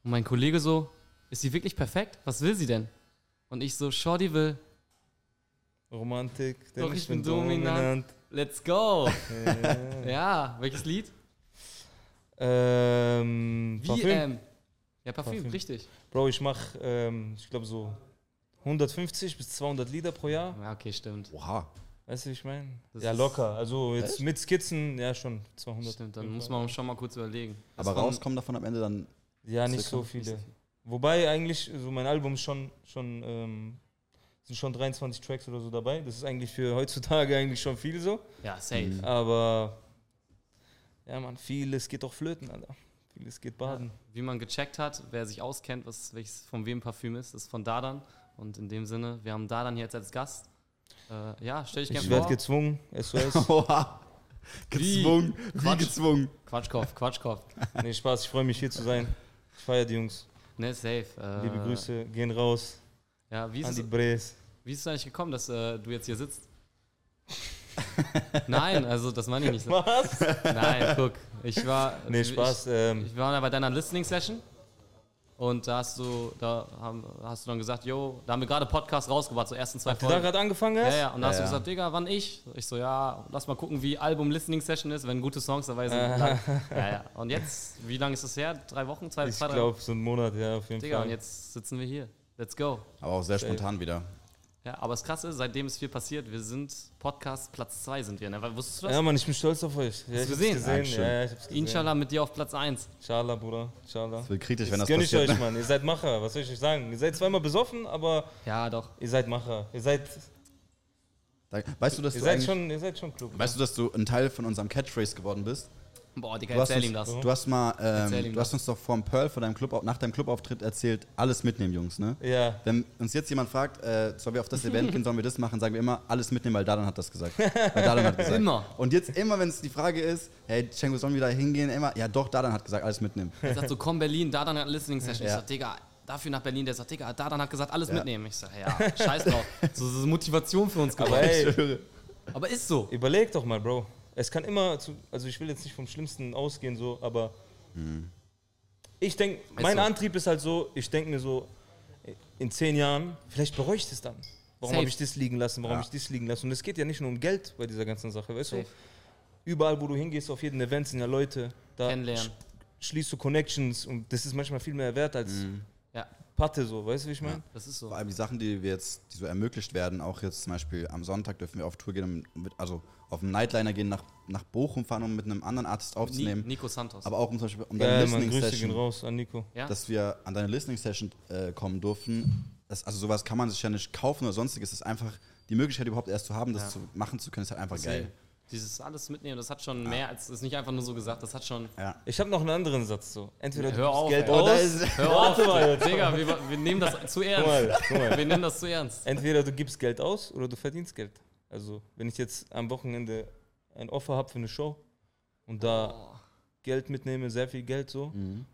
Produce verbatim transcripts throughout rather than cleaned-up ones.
Und mein Kollege so, ist sie wirklich perfekt? Was will sie denn? Und ich so, Shorty will Romantik, denn Doch, ich bin dominant. Let's go. Ja. Ja, welches Lied? ähm, Wie, Parfüm. ähm, ja, Parfüm, Parfüm. richtig. Bro, ich mach, ähm, ich glaube so hundertfünfzig bis zweihundert Lieder pro Jahr. Ja, okay, stimmt. Oha. Weißt du, wie ich meine? Das Ja, ist- locker. Also jetzt Echt? mit Skizzen, ja schon zweihundert. Stimmt, dann muss man schon mal kurz überlegen. Das Aber von- rauskommen davon am Ende dann. Ja, nicht Circa. so viele. Wobei eigentlich, so mein Album ist schon, schon ähm, sind schon dreiundzwanzig Tracks oder so dabei. Das ist eigentlich für heutzutage eigentlich schon viel so. Ja, safe. Mhm. Aber ja, man, vieles geht doch flöten, Alter. Vieles geht baden. Wie man gecheckt hat, wer sich auskennt, was, welches von wem Parfüm ist, ist von Dadan. Und in dem Sinne, wir haben Dadan hier jetzt als Gast. Äh, ja, stell dich Ich gerne werde vor. gezwungen, S O S. Oha. Wie? Gezwungen. Wie Quatsch. gezwungen. Quatschkopf, Quatschkopf. Nee, Spaß, ich freue mich hier zu sein. Ich feiere die Jungs. Ne, safe. Äh, Liebe Grüße, gehen raus Ja, wie an ist, die es, Bres. wie ist es eigentlich gekommen, dass äh, du jetzt hier sitzt? Nein, also das meine ich nicht so. Was? Nein, guck. Ich war. Nee, Spaß. Ähm, Ich, ich war bei deiner Listening-Session. Und da hast du, da haben, hast du dann gesagt, yo, da haben wir gerade Podcast rausgebracht, so ersten zwei habt ihr da Folgen. gerade angefangen Ja, hast? ja, und da hast Ja, du ja. gesagt, Digga, wann ich? Ich so, ja, lass mal gucken, wie Album-Listening-Session ist, wenn gute Songs dabei sind. Dann, ja, ja. Und jetzt, wie lange ist das her? Drei Wochen? Zwei, Ich zwei drei glaube, so einen Monat, ja, auf jeden Digga, Fall. und jetzt sitzen wir hier. Let's go. Aber auch sehr spontan wieder. Ja, aber das Krasse ist, seitdem ist viel passiert. Wir sind Podcast Platz zwei sind wir, ne? Weil, wusstest du das? Ja, Mann, ich bin stolz auf euch. Ja, ich hab's gesehen? gesehen. Dankeschön. Ja, ja, ich hab's gesehen. Inshallah mit dir auf Platz eins. Inshallah, Bruder. Inshallah. Das wird kritisch, wenn Das das gönn ich passiert. euch, Mann. Ihr seid Macher. Was soll ich euch sagen? Ihr seid zweimal besoffen, aber Ja, doch. ihr seid Macher. Ihr seid, Da- Weißt du, dass ihr du seid, eigentlich, schon, ihr seid schon klug. weißt du, dass du ein Teil von unserem Catchphrase geworden bist? Boah, Digga, Du hast, erzähl uns, ihm das. du hast mal, Erzähl ähm, ihm du hast uns doch vom Pearl, von deinem Club, nach deinem Clubauftritt erzählt, alles mitnehmen, Jungs, ne? Ja. Wenn uns jetzt jemand fragt, äh, sollen wir auf das Event gehen, sollen wir das machen, sagen wir immer, alles mitnehmen, weil Dadan hat das gesagt. Weil Dadan hat gesagt. Immer. Und jetzt immer, wenn es die Frage ist, hey, Cengo, sollen wir da hingehen, immer, ja doch, Dadan hat gesagt, alles mitnehmen. Er sagt so, komm Berlin, Dadan hat eine Listening-Session. Ich Ja. sag, Digga, dafür nach Berlin. Der sagt, Digga, Dadan hat gesagt, alles mitnehmen. Ich sag, ja, scheiß drauf. So, so Motivation für uns Aber geworden. ey, Aber ist so. überleg doch mal, Bro. Es kann immer, zu, also ich will jetzt nicht vom Schlimmsten ausgehen, so, aber ich denke, mein so. Antrieb ist halt so, ich denke mir so, in zehn Jahren, vielleicht bereue ich das dann. Warum Safe. habe ich das liegen lassen, warum Ja. habe ich das liegen lassen? Und es geht ja nicht nur um Geld bei dieser ganzen Sache, weißt Safe. du? Überall, wo du hingehst, auf jeden Event sind ja Leute, da Kennenlernen. sch- schließt du Connections und das ist manchmal viel mehr wert als Ja, Patte, so, weißt du, wie ich meine? das ist so. Vor allem die Sachen, die wir jetzt, die so ermöglicht werden, auch jetzt zum Beispiel am Sonntag dürfen wir auf Tour gehen, um mit, also auf einen Nightliner gehen, nach, nach Bochum fahren, um mit einem anderen Artist Ni aufzunehmen. Nico Santos. Aber auch um zum Beispiel um deine Ja, man, Listening Grüße Session. gehen raus an Nico. ja? Dass wir an deine Listening Session äh, kommen durften. Das, also sowas kann man sich ja nicht kaufen oder sonstiges. Das ist einfach die Möglichkeit überhaupt erst zu haben, das Ja. zu machen zu können, ist halt einfach Deswegen, geil. Dieses alles mitnehmen, das hat schon mehr als, das ist nicht einfach nur so gesagt, das hat schon. Ja. Ich habe noch einen anderen Satz, so. Entweder du Hör gibst auf, Geld ey. Oh, da aus, ist- Hör auf, Warte mal jetzt. Digga, wir, wir nehmen das zu Guck ernst. mal, guck mal. Wir nehmen das zu ernst. Entweder du gibst Geld aus oder du verdienst Geld. Also, wenn ich jetzt am Wochenende ein Offer habe für eine Show und da Oh, Geld mitnehme, sehr viel Geld so, Mhm.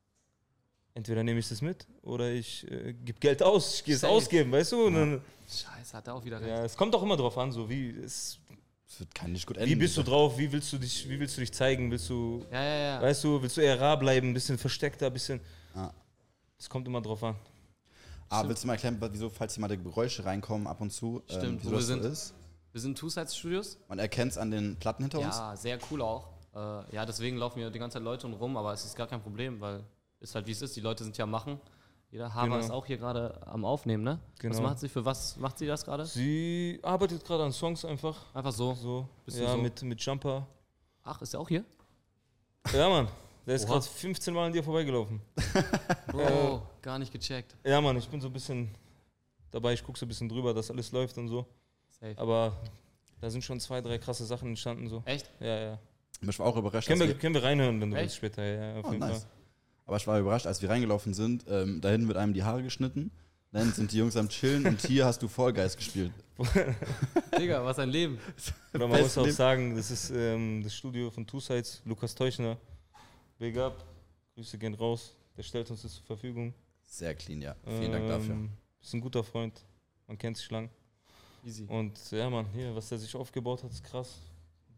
entweder nehme ich das mit oder ich äh, gebe Geld aus. Ich gehe es Safe. ausgeben, weißt du? Und dann, Scheiße, hat er auch wieder recht. ja, es kommt auch immer drauf an, so wie, es, Das wird kein nicht gut enden. wie bist du drauf, wie willst du dich, wie willst du dich zeigen, willst du, Ja, ja, ja. weißt du, willst du eher rar bleiben, ein bisschen versteckter, ein bisschen. Ah. Es kommt immer drauf an. Ah, willst du mal erklären, wieso, falls hier mal die Geräusche reinkommen ab und zu, Stimmt, ähm, wo wieso wir das so sind. ist? Wir sind Two-Sides-Studios. Man erkennt es an den Platten hinter uns. Ja, sehr cool auch. Äh, ja, deswegen laufen hier die ganze Zeit Leute rum, aber es ist gar kein Problem, weil ist halt wie es ist. Die Leute sind ja am machen. Jeder Hava Genau. ist auch hier gerade am Aufnehmen, ne? Was Genau. macht sie? Für was macht sie das gerade? Sie arbeitet gerade an Songs einfach. Einfach so. So, Bisschen ja, so. mit, mit Jumper. Ach, ist er auch hier? Ja, Mann. Der ist Oha. gerade fünfzehn Mal an dir vorbeigelaufen. Bro, gar nicht gecheckt. Ja, Mann, ich bin so ein bisschen dabei, ich gucke so ein bisschen drüber, dass alles läuft und so. Safe. Aber da sind schon zwei, drei krasse Sachen entstanden so. Echt? Ja, ja. Ich war auch überrascht, Können als wir, können wir reinhören, wenn du Echt? willst später. Ja, auf Oh, jeden nice. Fall. Aber ich war überrascht, als wir reingelaufen sind, ähm, da hinten wird einem die Haare geschnitten, dann sind die Jungs am Chillen und hier hast du Fall Guys gespielt. Digga, was ein Leben. Oder man muss Besten auch Leben. sagen, das ist ähm, das Studio von Two Sides, Lukas Teuchner. Big up. Grüße gehen raus. Der stellt uns das zur Verfügung. Sehr clean, ja. Vielen Dank dafür. Ähm, Ist ein guter Freund. Man kennt sich lang. Easy. Und ja, Mann, hier, was der sich aufgebaut hat, ist krass.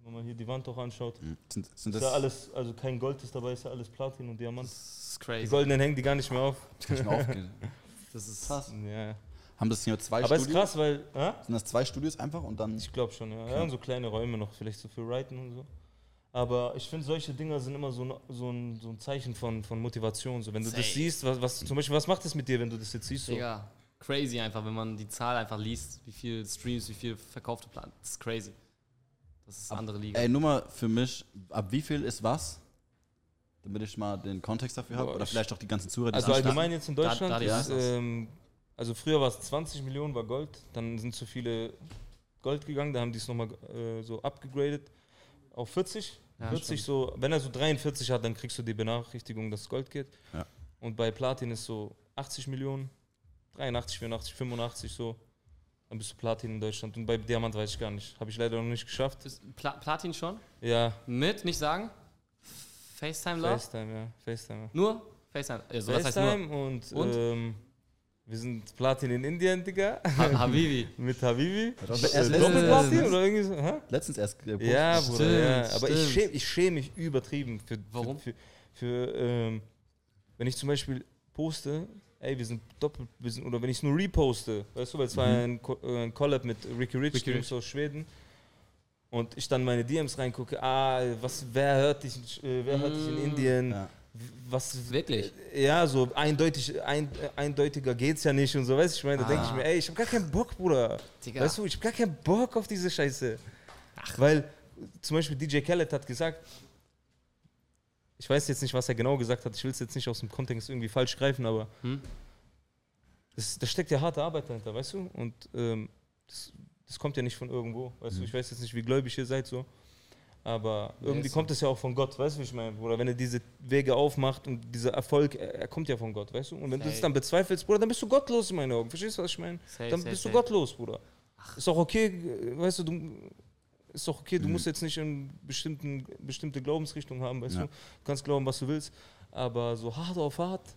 Wenn man hier die Wand auch anschaut. Mhm. Sind, sind Ist das ja alles, also kein Gold ist dabei, ist ja alles Platin und Diamant. Das ist Die crazy. goldenen hängen die gar nicht mehr auf. kann ich mir aufgehen. Das ist Krass. Ja. Haben das hier zwei Aber ist Studios? krass, weil, äh? Sind das zwei Studios einfach und dann. Ich glaube schon, ja. Ja, und so kleine Räume noch, vielleicht so für Writen und so. Aber ich finde, solche Dinger sind immer so ein, so ein, so ein Zeichen von, von Motivation. So, wenn du Safe. das siehst, was, was, zum Beispiel, was macht das mit dir, wenn du das jetzt siehst? So? Digga, crazy einfach, wenn man die Zahl einfach liest, wie viel Streams, wie viel verkaufte Plan. Das ist crazy. Das ist eine andere Liga. Ey, nur mal für mich, ab wie viel ist was? Damit ich mal den Kontext dafür habe. Boah, Oder ich- vielleicht auch die ganzen Zuhörer, die Also es anstarten. allgemein jetzt in Da- Deutschland da die ist, Reise. ähm, also früher war es zwanzig Millionen, war Gold, dann sind zu viele Gold gegangen, da haben die es nochmal äh, so abgegradet auf vierzig. Ja, vierzig so, wenn er so dreiundvierzig hat, dann kriegst du die Benachrichtigung, dass es Gold geht. Ja. Und bei Platin ist so achtzig Millionen, dreiundachtzig, vierundachtzig, fünfundachtzig so. Dann bist du Platin in Deutschland. Und bei Diamant weiß ich gar nicht. Habe ich leider noch nicht geschafft. Ist Pla Platin schon? Ja, Mit, nicht sagen? FaceTime Love? FaceTime, ja. FaceTime. Ja. Nur? FaceTime. Also, was heißt nur? FaceTime und, Und? Ähm, wir sind Platin in Indien, Digga. Ha Habibi. Mit Habibi. Erst Äh, letztens- Doppelplatin oder irgendwie so? Hä? Letztens erst gepostet. Ja, Stimmt, Bruder, ja. Aber ich stimmt. schäme ich schäm mich übertrieben. Für, Warum? Für, für, für ähm, wenn ich zum Beispiel poste, ey, wir sind doppelt, wir sind, oder wenn ich es nur reposte, weißt du, weil es war ein, Co äh, ein Collab mit Ricky Rich, Ricky die Rich. Jungs aus Schweden. Und ich dann meine D Ms reingucke, ah, was, wer hört dich, äh, wer hört dich in Mm. Indien? Ja. Was, Wirklich? ja, so eindeutig, ein, äh, eindeutiger geht's ja nicht und so, weißt du, ich meine, da denke ich Ah. mir, ey, ich hab gar keinen Bock, Bruder. Digga. Weißt du, ich hab gar keinen Bock auf diese Scheiße. Weil zum Beispiel D J Khaled hat gesagt, ich weiß jetzt nicht, was er genau gesagt hat, ich will es jetzt nicht aus dem Kontext irgendwie falsch greifen, aber Hm? das, da steckt ja harte Arbeit dahinter, weißt du? Und ähm, das, das kommt ja nicht von irgendwo, weißt du? Ich weiß jetzt nicht, wie gläubig ihr seid so, aber Nee, irgendwie ist kommt es ja auch von Gott, weißt du, wie ich meine? Oder wenn er diese Wege aufmacht und dieser Erfolg, er, er kommt ja von Gott, weißt du? Und wenn du Safe. das dann bezweifelst, Bruder, dann bist du gottlos in meinen Augen, verstehst du, was ich meine? Safe, Dann safe, bist du safe. gottlos, Bruder. Ist auch okay, äh, weißt du, du ist doch okay, du musst jetzt nicht in bestimmten, bestimmte Glaubensrichtung haben, weißt Ja. du? Du kannst glauben, was du willst, aber so hart auf hart,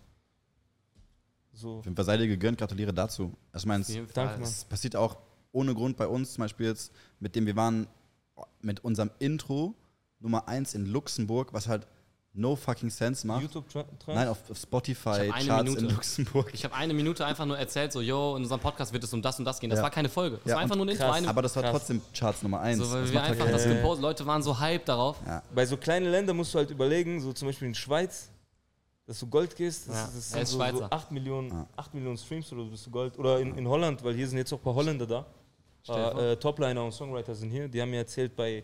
so, Auf jeden Fall sei dir gegönnt, gratuliere dazu. Ich meine, Auf jeden es, Fall. Danke, Mann. es passiert auch ohne Grund bei uns, zum Beispiel jetzt, mit dem wir waren, mit unserem Intro Nummer eins in Luxemburg, was halt no fucking sense macht. YouTube-Trend? Nein, auf, auf Spotify, Ich hab eine Charts in Minute. Luxemburg. Ich habe eine Minute einfach nur erzählt, so, yo, in unserem Podcast wird es um das und das gehen. Das Ja. war keine Folge. Das Ja, war einfach und nur ein Intro. krass, Eine, Aber das war Krass. trotzdem Charts Nummer eins. so, weil das wir macht ja einfach keinen das Sinn. gepostet. Leute waren so hyped darauf. Ja. Bei so kleinen Ländern musst du halt überlegen, so zum Beispiel in Schweiz, dass du Gold gehst, das, Ja, das er sind ist so, so Schweizer. acht Millionen, Ja. acht Millionen Streams oder so bist du Gold. Oder in, in Holland, weil hier sind jetzt auch ein paar Holländer da. Stell dir vor. Äh, äh, Topliner und Songwriter sind hier. Die haben mir erzählt, bei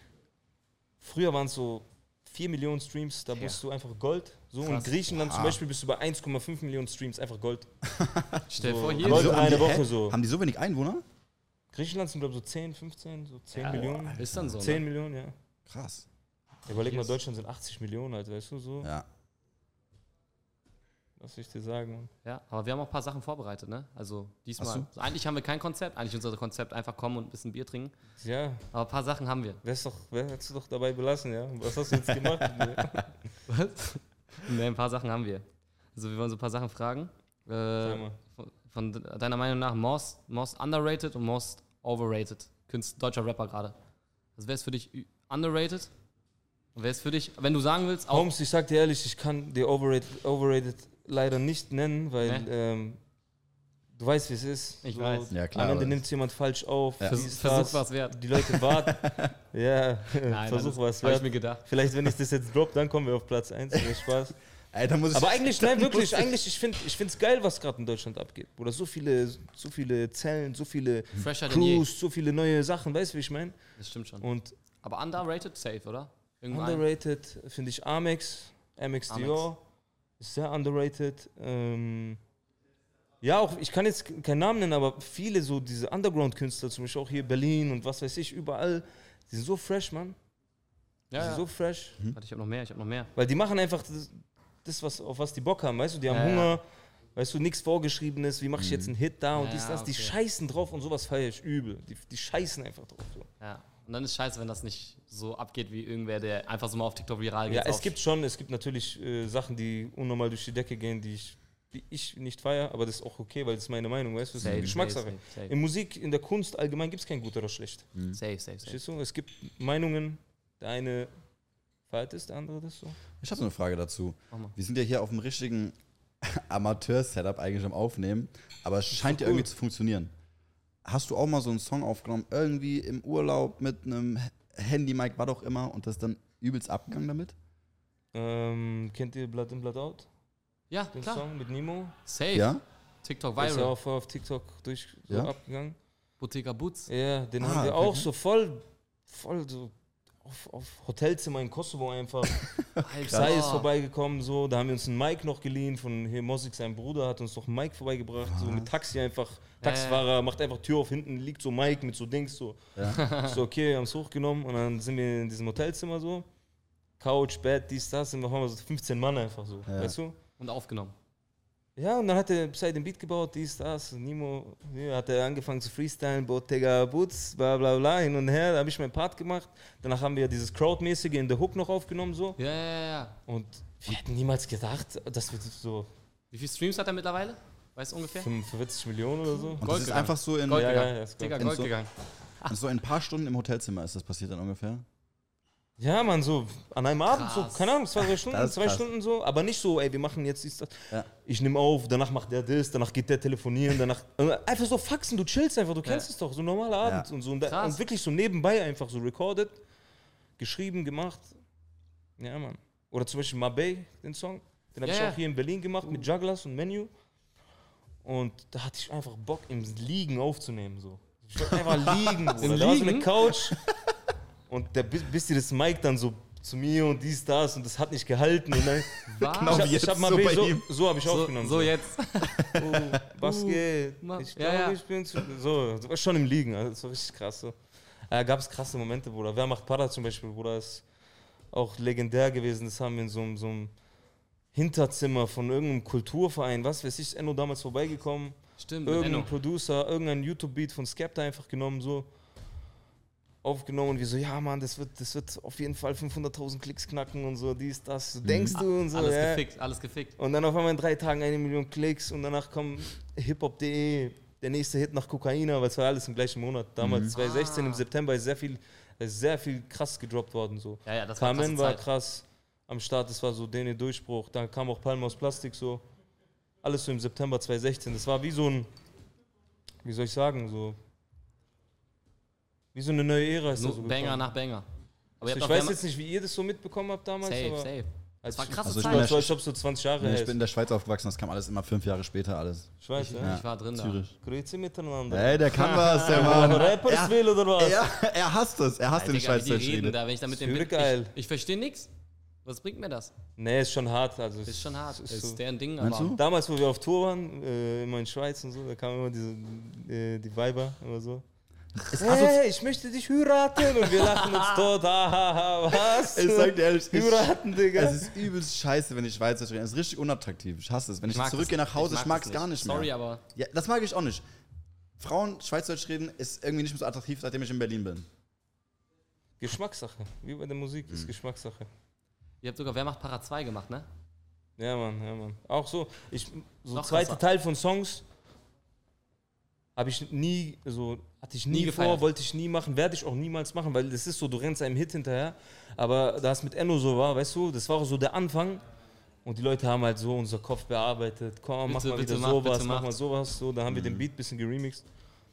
früher waren es so vier Millionen Streams, da Ja. bist du einfach Gold. So, Krass. und Griechenland zum Wow. Beispiel bist du bei eins Komma fünf Millionen Streams einfach Gold. Stell dir So, vor, hier. aber- Haben die so- eine haben die- Woche hä? so. Haben die so wenig Einwohner? Griechenland sind, glaube ich, so zehn, fünfzehn, so zehn Ja, Millionen. Ist dann so. zehn Ne? Millionen, ja. Krass. Überleg Hier mal, ist- Deutschland sind achtzig Millionen, halt, weißt du so? Ja. Was soll ich dir sagen? Mann? Ja, aber wir haben auch ein paar Sachen vorbereitet, ne? Also diesmal. Hast du? Also eigentlich haben wir kein Konzept. Eigentlich ist unser Konzept einfach kommen und ein bisschen Bier trinken. Ja, Aber ein paar Sachen haben wir. wär's doch, wär, hättest du doch dabei belassen, ja? Was hast du jetzt gemacht? mit mir? Was? Ne, ein paar Sachen haben wir. Also wir wollen so ein paar Sachen fragen. Sag Äh, mal. von, von deiner Meinung nach most, most underrated und most overrated. Künstler, deutscher Rapper gerade. Also wer ist für dich ü- underrated? Und wer ist für dich, wenn du sagen willst, auch Holmes, ich sag dir ehrlich, ich kann dir overrated, overrated leider nicht nennen, weil Nee? ähm, du weißt, wie es ist. Ich weiß. Ja, klar, Am Ende aber- nimmt es jemand falsch auf. Ja. dies, Vers- Versuch das. was wert. Die Leute warten. ja, Nein, Versuch was Habe ich wert. mir gedacht. Vielleicht, wenn ich das jetzt drop, dann kommen wir auf Platz eins. Nee, Spaß. Ey, da muss ich Aber eigentlich, da nein, muss wirklich, ich- eigentlich, ich finde es geil, was gerade in Deutschland abgeht. Oder so viele, so viele Zellen, so viele Fresher denn je. Crews, so viele neue Sachen, weißt du, wie ich meine? Das stimmt schon. Und Aber underrated, safe, oder? Irgendein? underrated finde ich Amex, Amex Amex. Dior, ist sehr underrated. Ähm, ja, auch, ich kann jetzt keinen Namen nennen, aber viele so diese Underground-Künstler, zum Beispiel auch hier Berlin und was weiß ich, überall, die sind so fresh, Mann. Die Ja, sind ja. so fresh. Warte, ich habe noch mehr, ich habe noch mehr. Weil die machen einfach das, das was, auf was die Bock haben, weißt du, die haben Ja, ja. Hunger, weißt du, nichts Vorgeschriebenes, wie mache ich jetzt einen Hit da und Ja, dies, das, die okay. scheißen drauf und sowas feiere ich übel. Die, die scheißen einfach drauf. So. Ja. Und dann ist scheiße, wenn das nicht so abgeht wie irgendwer, der einfach so mal auf TikTok viral geht. Ja, es auf- gibt schon, es gibt natürlich äh, Sachen, die unnormal durch die Decke gehen, die ich wie ich nicht feiere, aber das ist auch okay, weil das ist meine Meinung, weißt du, das ist Safe, eine Geschmackssache. safe, safe, safe. In Musik, in der Kunst allgemein gibt es kein gut oder schlecht. Safe, safe, safe. Verstehst du? Es gibt Meinungen, der eine feiert es, der andere das so. Ich habe so eine Frage dazu. Mach mal. Wir sind ja hier auf dem richtigen Amateur-Setup eigentlich am Aufnehmen, aber es scheint ja cool. irgendwie zu funktionieren. Hast du auch mal so einen Song aufgenommen, irgendwie im Urlaub mit einem Handy-Mic, was auch immer, und das dann übelst abgegangen damit? Ähm, kennt ihr Blood in, Blood Out? Ja, Den klar. Song mit Nemo? Safe. Ja? TikTok Der ist ja viral. auch voll auf TikTok durch so Ja? abgegangen. Bottega Boots. Ja, den Ah, haben wir okay, auch okay. so voll, voll so auf, auf Hotelzimmer in Kosovo einfach. Alter. Sai ist vorbeigekommen, so, da haben wir uns einen Mic noch geliehen von hier Mosik, sein Bruder hat uns noch ein Mic vorbeigebracht, so mit Taxi einfach, Taxifahrer macht einfach Tür auf, hinten liegt so Mic mit so Dings, so. Ja. So, okay, haben es hochgenommen und dann sind wir in diesem Hotelzimmer so, Couch, Bett, dies, das, und wir haben so fünfzehn Mann einfach so, Ja. weißt du? Und aufgenommen. Ja, und dann hat der Psy den Beat gebaut, dies, das, Nemo, ja, hat er angefangen zu freestylen, Bottega Boots, bla bla bla, hin und her, da habe ich meinen Part gemacht. Danach haben wir dieses Crowdmäßige in der Hook noch aufgenommen, so. Ja, ja, ja. Und wir hätten niemals gedacht, dass wir so Wie viele Streams hat er mittlerweile? Weißt du ungefähr? fünfundvierzig Millionen oder so. Und Gold das ist gegangen. einfach so in, Gold Ja, gegangen. ja, ja, ist Digga, In Gold so- gegangen. so in ein paar Stunden im Hotelzimmer ist das passiert dann ungefähr. Ja, man, so an einem Abend, so, Krass. keine Ahnung, zwei, drei Stunden, Das ist zwei krass. Stunden so, aber nicht so, ey, wir machen jetzt dies, das. Ja. Ich nehme auf, danach macht der das, danach geht der telefonieren, danach. Einfach so Faxen, du chillst einfach, du kennst Ja. es doch, so ein normaler Abend Ja. und so. Und, da, Krass. und wirklich so nebenbei einfach so recorded, geschrieben, gemacht. Ja, Mann. Oder zum Beispiel Mabey, den Song, den habe Ja, ich ja. auch hier in Berlin gemacht mit Jugglers und Menu. Und da hatte ich einfach Bock, im Liegen aufzunehmen, so. Ich wollte einfach liegen, Bruder. Im Da war so eine Liegen? Couch und der, bis, bis dir das Mic dann so zu mir und dies, das und das hat nicht gehalten. Und dann, Was? Genau ich wie hab, jetzt ich hab mal so so, bei so, ihm. so habe ich So, aufgenommen. so jetzt. Oh, was Uh, geht? ma- Ich ja, glaube, ja. ich bin zu. So, das war schon im Liegen, also das war richtig krass. So. Äh, Gab es krasse Momente, Bruder. Wer macht Para zum Beispiel, Bruder, ist auch legendär gewesen. Das haben wir in so, einem- so einem Hinterzimmer von irgendeinem Kulturverein, was weiß ich, ist Enno damals vorbeigekommen. Stimmt, mit Irgendein Enno. Producer, irgendein YouTube-Beat von Skepta einfach genommen, so aufgenommen und wir so, ja Mann, das wird, das wird auf jeden Fall fünfhunderttausend Klicks knacken und so, dies, das, so, denkst du und so. Alles ja. gefickt, alles gefickt. Und dann auf einmal in drei Tagen eine Million Klicks und danach kommt hiphop punkt de, der nächste Hit nach Kokaina, weil es war alles im gleichen Monat. Damals, zwanzig sechzehn im Ah. September, ist sehr viel, ist sehr viel krass gedroppt worden. So. Ja, ja, das war Carmen krasse war Zeit. krass am Start, das war so den Durchbruch. Dann kam auch Palm aus Plastik, so. Alles so im September zwanzig sechzehn. Das war wie so ein, wie soll ich sagen, so. Wie so eine neue Ära ist da Nur so Banger gekommen. nach Banger. Aber ihr Ich habt weiß auch jetzt nicht, wie ihr das so mitbekommen habt damals, safe, aber safe. als Das war ich- krasse Also ich Zeit. bin Das war, als ob es so zwanzig Jahre Nee, her ich ist. bin in der Schweiz aufgewachsen, das kam alles immer fünf Jahre später alles. Schweiz, ja. Ja. Ich war drin da. Zürich. Grüezi miteinander. Ey, der kann was, der Aber Mann. Rappers Er, will oder was? er, er hasst es, er hasst Alter, den Digga, wie die Schweizerdeutsch reden redet. da, wenn ich da mit dem Zürich bin. geil. Ich, ich verstehe nichts. Was bringt mir das? Nee, ist schon hart. Also Ist schon hart. Ist Ist so. deren Ding, Meinst aber. du? Damals, wo wir auf Tour waren, äh, immer in Schweiz und so, da kamen immer diese, äh, die Weiber immer so. Hey, ich möchte dich heiraten und wir lachen uns tot. Ah, ha, ha, was? Ich sag dir ehrlich, ich, Heiraten, Digga. es ist übelst scheiße, wenn ich Schweizerdeutsch rede. Es ist richtig unattraktiv. Ich hasse es. Wenn ich, mag zurückgehe das- nach Hause, ich, mag mag das es gar nicht mehr. Sorry, aber. Ja, das mag ich auch nicht. Frauen Schweizerdeutsch reden ist irgendwie nicht mehr so attraktiv, seitdem ich in Berlin bin. Geschmackssache. Wie bei der Musik ist Geschmackssache. Ihr habt sogar Wer macht Para zwei gemacht, ne? Ja, Mann, ja, Mann. Auch so, ich, so Noch zweiter krasser. Teil von Songs habe ich nie, so, hatte ich nie, Nie vor, gefeiert. wollte ich nie machen, werde ich auch niemals machen, weil das ist so, du rennst einem Hit hinterher, aber da es mit Enno so war, weißt du, das war auch so der Anfang und die Leute haben halt so unser Kopf bearbeitet, komm, mach Bitte, mal bitte wieder mach, sowas, bitte mach mach. mal sowas, so, da haben wir den Beat ein bisschen geremixed.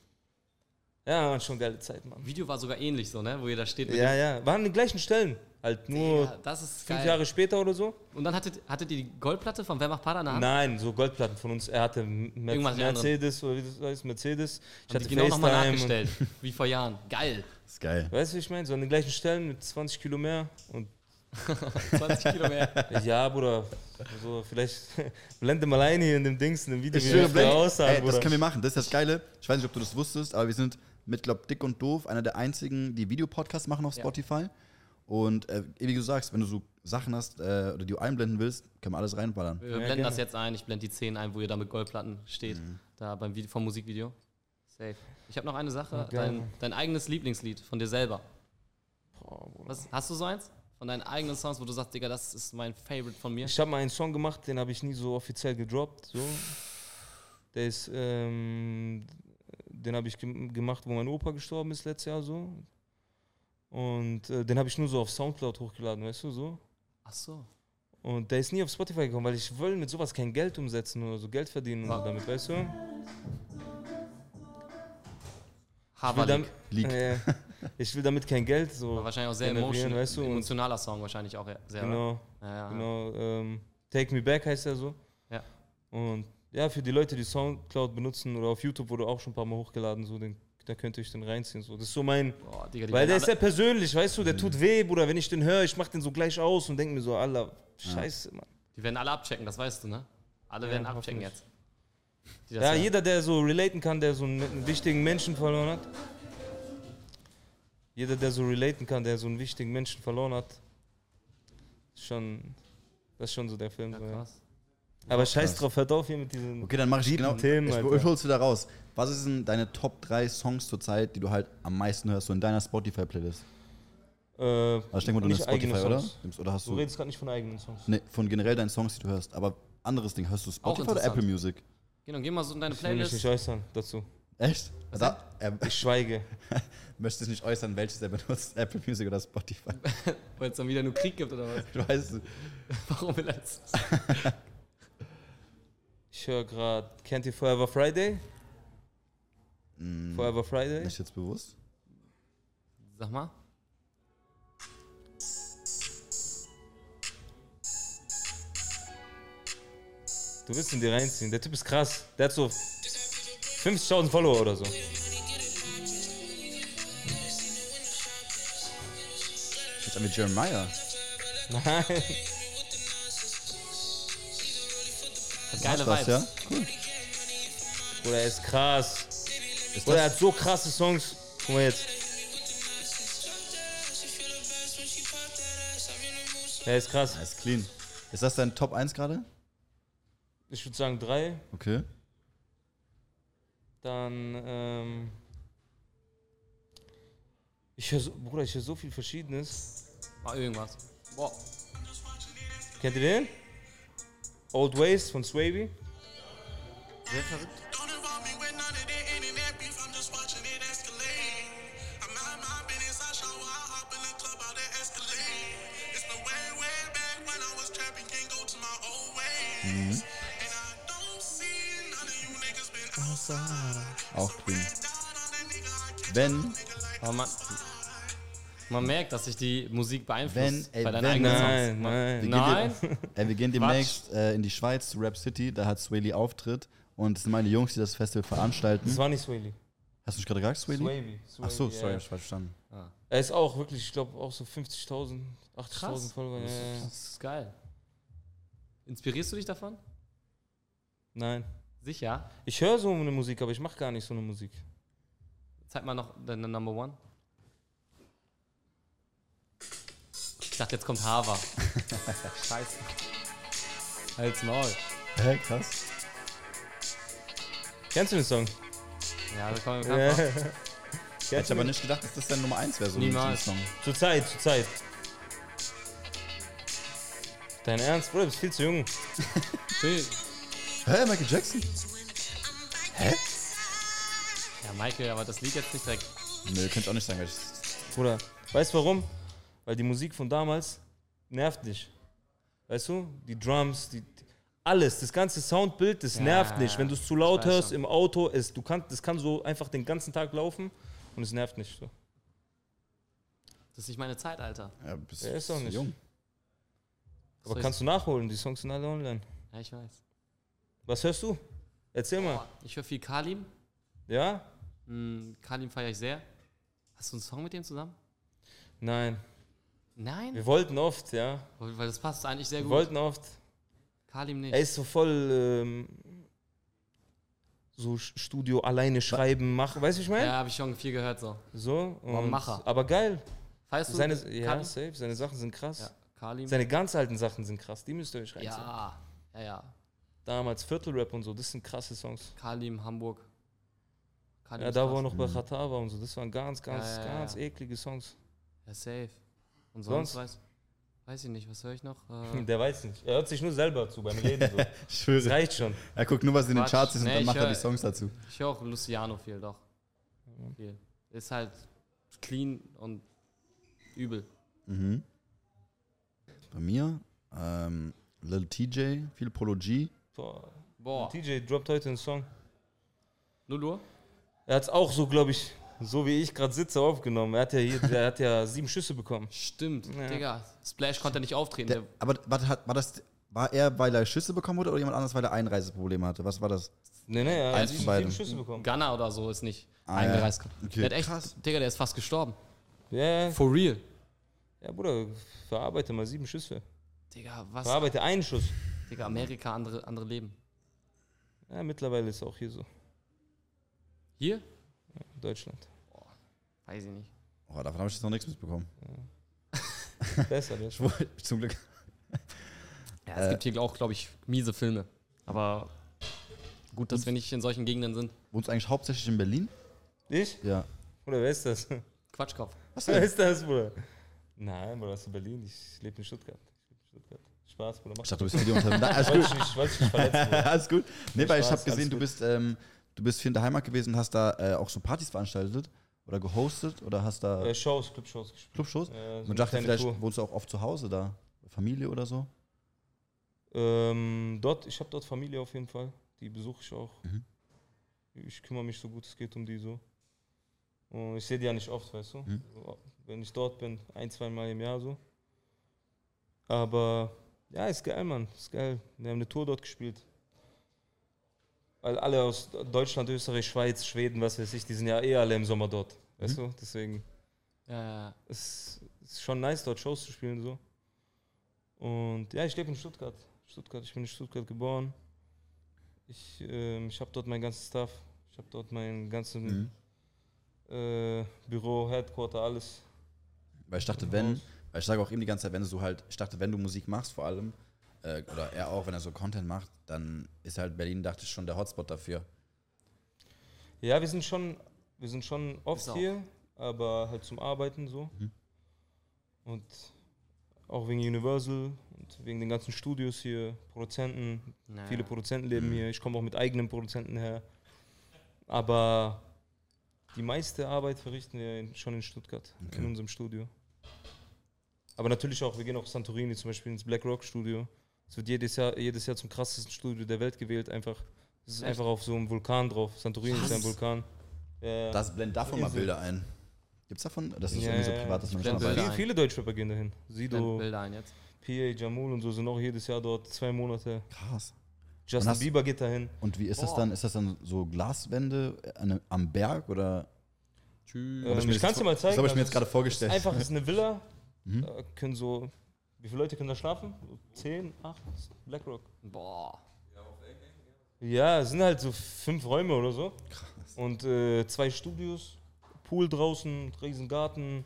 Ja, man, schon geile Zeit, Mann. Video war sogar ähnlich so, ne? Wo ihr da steht. mit Ja, dem- ja, waren an den gleichen Stellen, halt nur Ja, das ist fünf geil. Jahre später oder so. Und dann hattet, hattet ihr die Goldplatte von Wer macht Para in der Hand? Nein, so Goldplatten von uns. Er hatte Mer Irgendwas mit Mercedes, oder wie das heißt, Mercedes. Ich Haben hatte die genau nochmal FaceTime. nachgestellt. Wie vor Jahren. Geil. Das ist geil. Und, weißt du, wie ich meine? So an den gleichen Stellen mit zwanzig Kilo mehr. Und zwanzig Kilo mehr. ja, Bruder, so, vielleicht blende mal ein hier in dem Dings, in dem Video, Ich wie schwöre, wir Blake, aussahen, ey, Bruder. das können wir machen. Das ist das Geile. Ich weiß nicht, ob du das wusstest, aber wir sind mit, glaub, Dick und Doof einer der einzigen, die Videopodcasts machen auf Ja. Spotify. Und äh, wie du sagst, wenn du so Sachen hast äh, oder die du einblenden willst, können wir alles reinballern. Wir Ja, blenden das gerne. jetzt ein. Ich blende die Szenen ein, wo ihr da mit Goldplatten steht. Mhm. Da beim Video, vom Musikvideo. Safe. Ich habe noch eine Sache. Ja, geil. dein, dein eigenes Lieblingslied von dir selber. Boah, Bruder. Was, hast du so eins? Von deinen eigenen Songs, wo du sagst, Digga, das ist mein Favorite von mir? Ich habe mal einen Song gemacht, den habe ich nie so offiziell gedroppt. So. Der ist, ähm, den habe ich ge- gemacht, wo mein Opa gestorben ist letztes Jahr so. Und äh, den habe ich nur so auf Soundcloud hochgeladen, weißt du, so. Ach so. Und der ist nie auf Spotify gekommen, weil ich will mit sowas kein Geld umsetzen oder so Geld verdienen oder damit, weißt du? Ich will, dam- Leak. äh, ich will damit kein Geld so. Aber wahrscheinlich auch sehr generieren, emotion, weißt du, und- emotionaler Song wahrscheinlich auch sehr. Genau, oder? Ja, ja, genau. Ähm, Take Me Back heißt er so. Ja. Und ja, für die Leute, die Soundcloud benutzen oder auf YouTube wurde auch schon ein paar Mal hochgeladen, so, den, da könnt ihr euch den reinziehen. So. Das ist so mein. Boah, Digga, die Weil werden der ist alle- ja persönlich, weißt du, der tut weh, Bruder. Wenn ich den höre, ich mach den so gleich aus und denke mir so, Alter, scheiße, Mann. Die werden alle abchecken, das weißt du, ne? Alle Ja, werden abchecken hoffentlich. jetzt. Die das Ja, hören. jeder, der so relaten kann, der so einen, einen wichtigen Menschen verloren hat. Jeder, der so relaten kann, der so einen wichtigen Menschen verloren hat. Ist schon, das ist schon so der Film. Ja, so, ja. krass. Aber scheiß krass. drauf, hört auf hier mit diesen. Okay, dann mache ich Deepen genau. Themen, ich Alter. ich hol's wieder raus. Was sind deine Top drei Songs zurzeit, die du halt am meisten hörst, so in deiner Spotify-Playlist? Äh, Also ich denke mal, du nicht nimmst Spotify, eigene oder? Songs. Nimmst- Oder hast Du du. redest gerade nicht von eigenen Songs. Nee, von generell deinen Songs, die du hörst. Aber anderes Ding, hörst du Spotify oder interessant. Apple Music? Genau, geh mal so in deine Ich will mich Playlist. nicht äußern dazu. Echt? Da, er Ich schweige. möchte sich nicht äußern, welches er benutzt, Apple Music oder Spotify. Weil es dann wieder nur Krieg gibt oder was? Du weißt es. Warum will er das? Ich höre gerade, kennt ihr Forever Friday? Mm, Forever Friday? Nicht jetzt bewusst? Sag mal. Du willst ihn dir reinziehen. Der Typ ist krass. Der hat so fünfzigtausend Follower oder so. Jetzt an wie Jeremiah. Nein. Hat geile das, Vibes. ja? Cool. Bruder, er ist krass. Ist Bruder, er das, hat so krasse Songs. Guck mal jetzt. Er ist krass. ja, ist clean. Ist das dein Top eins gerade? Ich würde sagen drei. Okay. Dann, ähm. Ich höre so, Bruder, ich höre so viel Verschiedenes. Mal irgendwas. Boah. Kennt ihr den? Old Ways von Swavy. Sehr verrückt. Don't involve me with none of the internet beef, I'm just watching it escalate. I'm not my business, I show I hop in the club out of Escalade. It's the way, way back when I was trapping, can't go to my old ways. And I don't see none of you niggas been outside. Auch clean. Down on that nigga, I catch Wenn, Aber man, man merkt, dass sich die Musik beeinflusst Wenn, ey, bei deinen wenn- eigenen Nein, Songs. nein. Wir Nein? äh, wir gehen demnächst äh, in die Schweiz zu Rap City, da hat Swaley Auftritt und es sind meine Jungs, die das Festival veranstalten. Das war nicht Swavy. Hast du nicht gerade gesagt, Swaley? Swavy. Ach so, Swavy, sorry, ja. ich falsch verstanden. Er ist auch wirklich, ich glaube, auch so fünfzigtausend, achtzigtausend Krass. Follower. Ja, ja. Das ist geil. Inspirierst du dich davon? Nein. Sicher. Ich höre so eine Musik, aber ich mache gar nicht so eine Musik. Zeig mal noch deine Number One. Ich dachte, jetzt kommt Hava. Scheiße. Halt's Maul. Hä, krass. Kennst du den Song? Ja, da kommen Ja. wir ja. Hätte ich aber nicht gedacht, dass das deine Nummer eins wäre, so ein Niemals. Song. Zur Zeit, zur Zeit. Dein Ernst, Bruder, du bist viel zu jung. Hä, Michael Jackson? Hä? Ja, Michael, aber das Lied jetzt nicht direkt. Nö, könnte ich auch nicht sagen, weil ich. Bruder, weißt du warum? Weil die Musik von damals nervt nicht. Weißt du? Die Drums, die, die alles, das ganze Soundbild, das Ja, nervt nicht. Wenn du es zu laut ich weiß hörst schon. im Auto, es, du kannst, das kann so einfach den ganzen Tag laufen und es nervt nicht. So. Das ist nicht meine Zeit, Alter. Ja, bist Ja, ist doch bist nicht. jung. Aber Soll kannst du nachholen, die Songs sind alle online. Ja, ich weiß. Was hörst du? Erzähl mal. Ich höre viel Kalim. Ja? Hm, Kalim feiere ich sehr. Hast du einen Song mit dem zusammen? Nein. Nein? Wir wollten oft, ja. Weil das passt eigentlich sehr Wir gut. wollten oft. Kalim nicht. Er ist so voll ähm, so Sch- Studio alleine schreiben, machen. Weißt du, wie ich meine? Ja, habe ich schon viel gehört so. So. War ein und- Macher. Aber geil. Feierst du Seine, Kalim? ja, safe. Seine Sachen sind krass. Ja, Kalim. Seine ganz alten Sachen sind krass. Die müsst ihr euch reinziehen. Ja, ja, ja. Damals Viertelrap und so. Das sind krasse Songs. Kalim, Hamburg. Kalim Ja, ist da krass. wo er noch bei Khatar war und so. Das waren ganz, ganz, Ja, ja, ja. ganz eklige Songs. Ja, safe. Und sonst, Sonst? weißt Weiß ich nicht, was höre ich noch? Äh, Der weiß nicht. Er hört sich nur selber zu beim Reden. So. Ich schwöre. Das reicht schon. Er guckt nur, was in den Quatsch. Charts ist und Nee, dann ich macht er hör- die Songs dazu. ich höre auch Luciano viel, doch. Viel. Ist halt clean und übel. Mhm. Bei mir, ähm, Lil T J, viel Polo G. Boah. Boah, T J droppt heute einen Song. null Uhr? Er hat es auch so, glaube ich, so wie ich gerade sitze, aufgenommen. Er hat ja, hier, er hat ja sieben Schüsse bekommen. Stimmt, Ja. Digga. Splash konnte nicht auftreten. Der, Der, aber war, hat, war, das, war er, weil er Schüsse bekommen hatte oder jemand anderes, weil er Einreiseprobleme hatte? Was war das? Nee, nee, er hat Eins von sieben, beiden. sieben Schüsse bekommen. Gunner oder so ist nicht Ah, eingereist. ja. Okay, Der hat echt, krass. Digga, der ist fast gestorben. Ja, For real. ja, Bruder, verarbeite mal sieben Schüsse. Digga, was? Verarbeite einen Schuss. Digga, Amerika, andere, andere Leben. Ja, mittlerweile ist es auch hier so. Hier? In Deutschland. Weiß ich nicht. Oh, davon habe ich jetzt noch nichts mitbekommen. Besser, besser. Schwur, zum Glück. Ja, es Äh. gibt hier auch, glaube ich, miese Filme. Aber gut, dass wir nicht in solchen Gegenden sind. Wohnst du eigentlich hauptsächlich in Berlin? Ich? Ja. Bruder, wer ist das? Quatschkopf. Was Wer denn? ist das, Bruder? Nein, Bruder, das ist in Berlin. Ich lebe in Stuttgart. Ich lebe in Stuttgart. Spaß, Bruder. Mach Ich dachte, du bist Video unter. Alles Ich wollte gut. dich nicht, ich wollte dich nicht verletzen, Bruder. Alles gut. Nee, weil ich Spaß, habe gesehen, alles du gut. bist, ähm, du bist viel in der Heimat gewesen, hast da äh, auch so Partys veranstaltet oder gehostet oder hast da Äh, Shows, Clubshows gespielt. Clubshows? Äh, so eine Man dachte, kleine vielleicht Tour. wohnst du auch oft zu Hause da, Familie oder so. Ähm, dort, ich habe dort Familie auf jeden Fall. Die besuche ich auch. Mhm. Ich kümmere mich so gut es geht um die so. Und ich sehe die ja nicht oft, weißt du. Mhm. So, wenn ich dort bin, ein, zwei Mal im Jahr so. Aber ja, ist geil, Mann. Ist geil. Wir haben eine Tour dort gespielt. Weil alle aus Deutschland, Österreich, Schweiz, Schweden, was weiß ich, die sind ja eh alle im Sommer dort. Weißt Mhm. du? Deswegen Ja, ja, ja. ist es schon nice, dort Shows zu spielen so. Und ja, ich lebe in Stuttgart. Stuttgart, ich bin in Stuttgart geboren. Ich, ähm, ich habe dort mein ganzes Stuff. Ich habe dort mein ganzes Mhm. äh, Büro, Headquarter, alles. Weil ich dachte, Im wenn, Haus. weil ich sage auch ihm die ganze Zeit, wenn du so halt, ich dachte, wenn du Musik machst vor allem, äh, oder er auch, wenn er so Content macht, dann ist halt Berlin, dachte ich, schon der Hotspot dafür. Ja, wir sind schon, wir sind schon oft Ist auch. hier, aber halt zum Arbeiten so. Mhm. Und auch wegen Universal und wegen den ganzen Studios hier, Produzenten, Naja. viele Produzenten leben Mhm. hier. Ich komme auch mit eigenen Produzenten her. Aber die meiste Arbeit verrichten wir in, schon in Stuttgart, Okay. in unserem Studio. Aber natürlich auch, wir gehen auch Santorini zum Beispiel ins Black Rock Studio. Es wird jedes Jahr, jedes Jahr zum krassesten Studio der Welt gewählt. Einfach, es ist Echt? einfach auf so einem Vulkan drauf. Santorini ist ein Was? Vulkan. Ja, Das blend davon mal Insel. Bilder ein. Gibt's davon? Das ist Ja, irgendwie so ja, privat, dass ich man blend nicht Bilder weiß. viele, ein. viele Deutschrapper gehen dahin. Blend Sido, Bilder ein jetzt. P A, Jamul und so sind auch jedes Jahr dort, zwei Monate. Krass. Justin hast- Bieber geht dahin. Und wie ist das Boah. dann? Ist das dann so Glaswände an, am Berg oder? Tschüss. Ähm, Hab mir ich das kann es dir vor- mal zeigen. Das habe ich mir Also jetzt gerade vorgestellt. Einfach, es ist eine Villa. Mhm. Da können so, wie viele Leute können da schlafen? So zehn, acht, Blackrock. Boah. Ja, es sind halt so fünf Räume oder so. Und äh, zwei Studios, Pool draußen, Riesengarten.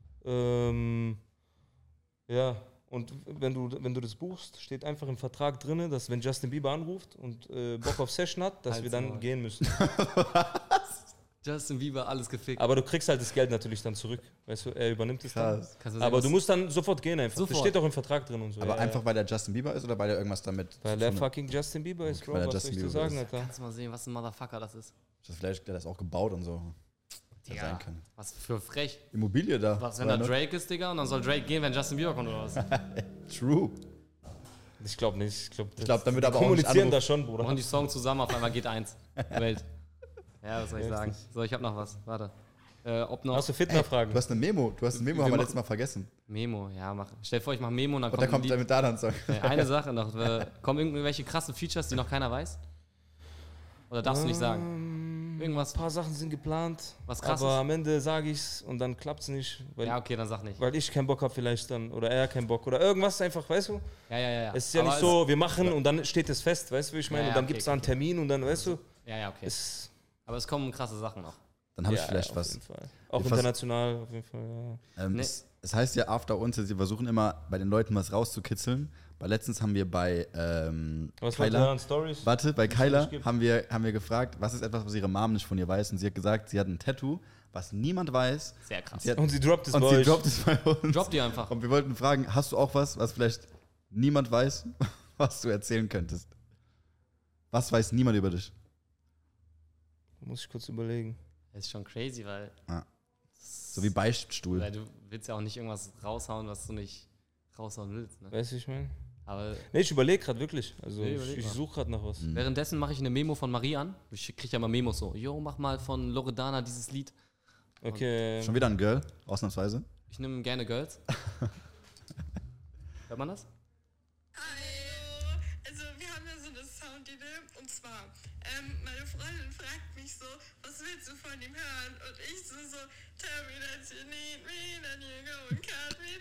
Ähm, ja, und wenn du, wenn du das buchst, steht einfach im Vertrag drin, dass wenn Justin Bieber anruft und äh, Bock auf Session hat, dass Halt's wir dann Maul. gehen müssen. Justin Bieber, alles gefickt. Aber du kriegst halt das Geld natürlich dann zurück. Weißt du, er übernimmt es dann. Krass. Kannst sehen, Aber was- du musst dann sofort gehen einfach. Das Sofort. steht auch im Vertrag drin und so. Aber ja, einfach, ja. weil der Justin Bieber ist oder weil er irgendwas damit Weil zu der tun hat? fucking Justin Bieber ist, Okay, Bro. weil der Was Justin soll ich dir Bieber sagen, ist. Alter? Kannst du mal sehen, was ein Motherfucker das ist. Das vielleicht, der hat das auch gebaut und so. Hätte Digga, sein können. was für frech. Immobilie da. Was, wenn Why da not? Drake ist, Digga, und dann soll Drake gehen, wenn Justin Bieber kommt oder was? True. Ich glaube nicht. Ich glaube, Ich glaube, damit aber auch nicht kommunizieren anrufen. da schon, Bruder. Machen die Songs zusammen, auf einmal geht eins. Welt. Ja, was soll ich sagen? So, ich hab noch was. Warte. Äh, ob noch. Hast du Fitner-Fragen? Du hast eine Memo. Du hast eine Memo, Wir haben wir machen- letztes Mal vergessen. Memo, ja, mach. Stell dir vor, ich mach Memo und dann Und der kommt, kommt ein dann Lied. mit da dann Song. Nee, eine Sache noch. Äh, kommen irgendwelche krassen Features, die noch keiner weiß? Oder darfst du nicht sagen? Ähm, Irgendwas? Ein paar Sachen sind geplant. Was krasses? Aber am Ende sage ich's und dann klappt's nicht. Weil, Ja, okay, dann sag nicht. weil ich keinen Bock habe vielleicht dann. Oder er keinen Bock. Oder irgendwas einfach, weißt du? Ja, ja, ja. ja. Es ist ja Aber nicht so, wir machen und dann steht es fest, weißt du, wie ich meine? Ja, ja, und dann okay, gibt's da einen okay. Termin und dann, weißt du? Ja, ja, okay. Es, Aber es kommen krasse Sachen noch. dann habe ja, ich vielleicht auf was. Jeden Fall. Auch Wir vers- international, auf jeden Fall, ja. Ähm, Nee. es, es heißt ja After uns, sie versuchen immer bei den Leuten was rauszukitzeln. Bei letztens haben wir bei ähm, Was war da Kyla, an Stories? warte, bei es Kyla nicht gibt? haben wir, haben wir gefragt, was ist etwas, was ihre Mom nicht von ihr weiß? Und sie hat gesagt, sie hat ein Tattoo, was niemand weiß. Sehr krass. Sie hat, Und sie droppt es und bei sie euch. droppt es bei uns. Drop die einfach. Und wir wollten fragen, hast du auch was, was vielleicht niemand weiß, was du erzählen könntest? Was weiß niemand über dich? Muss ich kurz überlegen. Das ist schon crazy, weil, So wie Beichtstuhl. weil du willst ja auch nicht irgendwas raushauen, was du nicht raushauen willst. Ne? Weißt du, wie ich meine? Aber Nee, ich überlege gerade wirklich. Also Nee, ich, überleg ich mal. suche gerade nach was. Mhm. währenddessen mache ich eine Memo von Marie an. Ich kriege ja mal Memos so. Jo, mach mal von Loredana dieses Lied. Okay. Schon wieder ein Girl, ausnahmsweise. Ich nehme gerne Girls. Hört man das? Hallo. Also wir haben ja so eine Soundidee und zwar, ähm, meine Freundin fragt mich so, was willst du von ihm hören? Und ich so so, tell me that you need me, then you go and cut me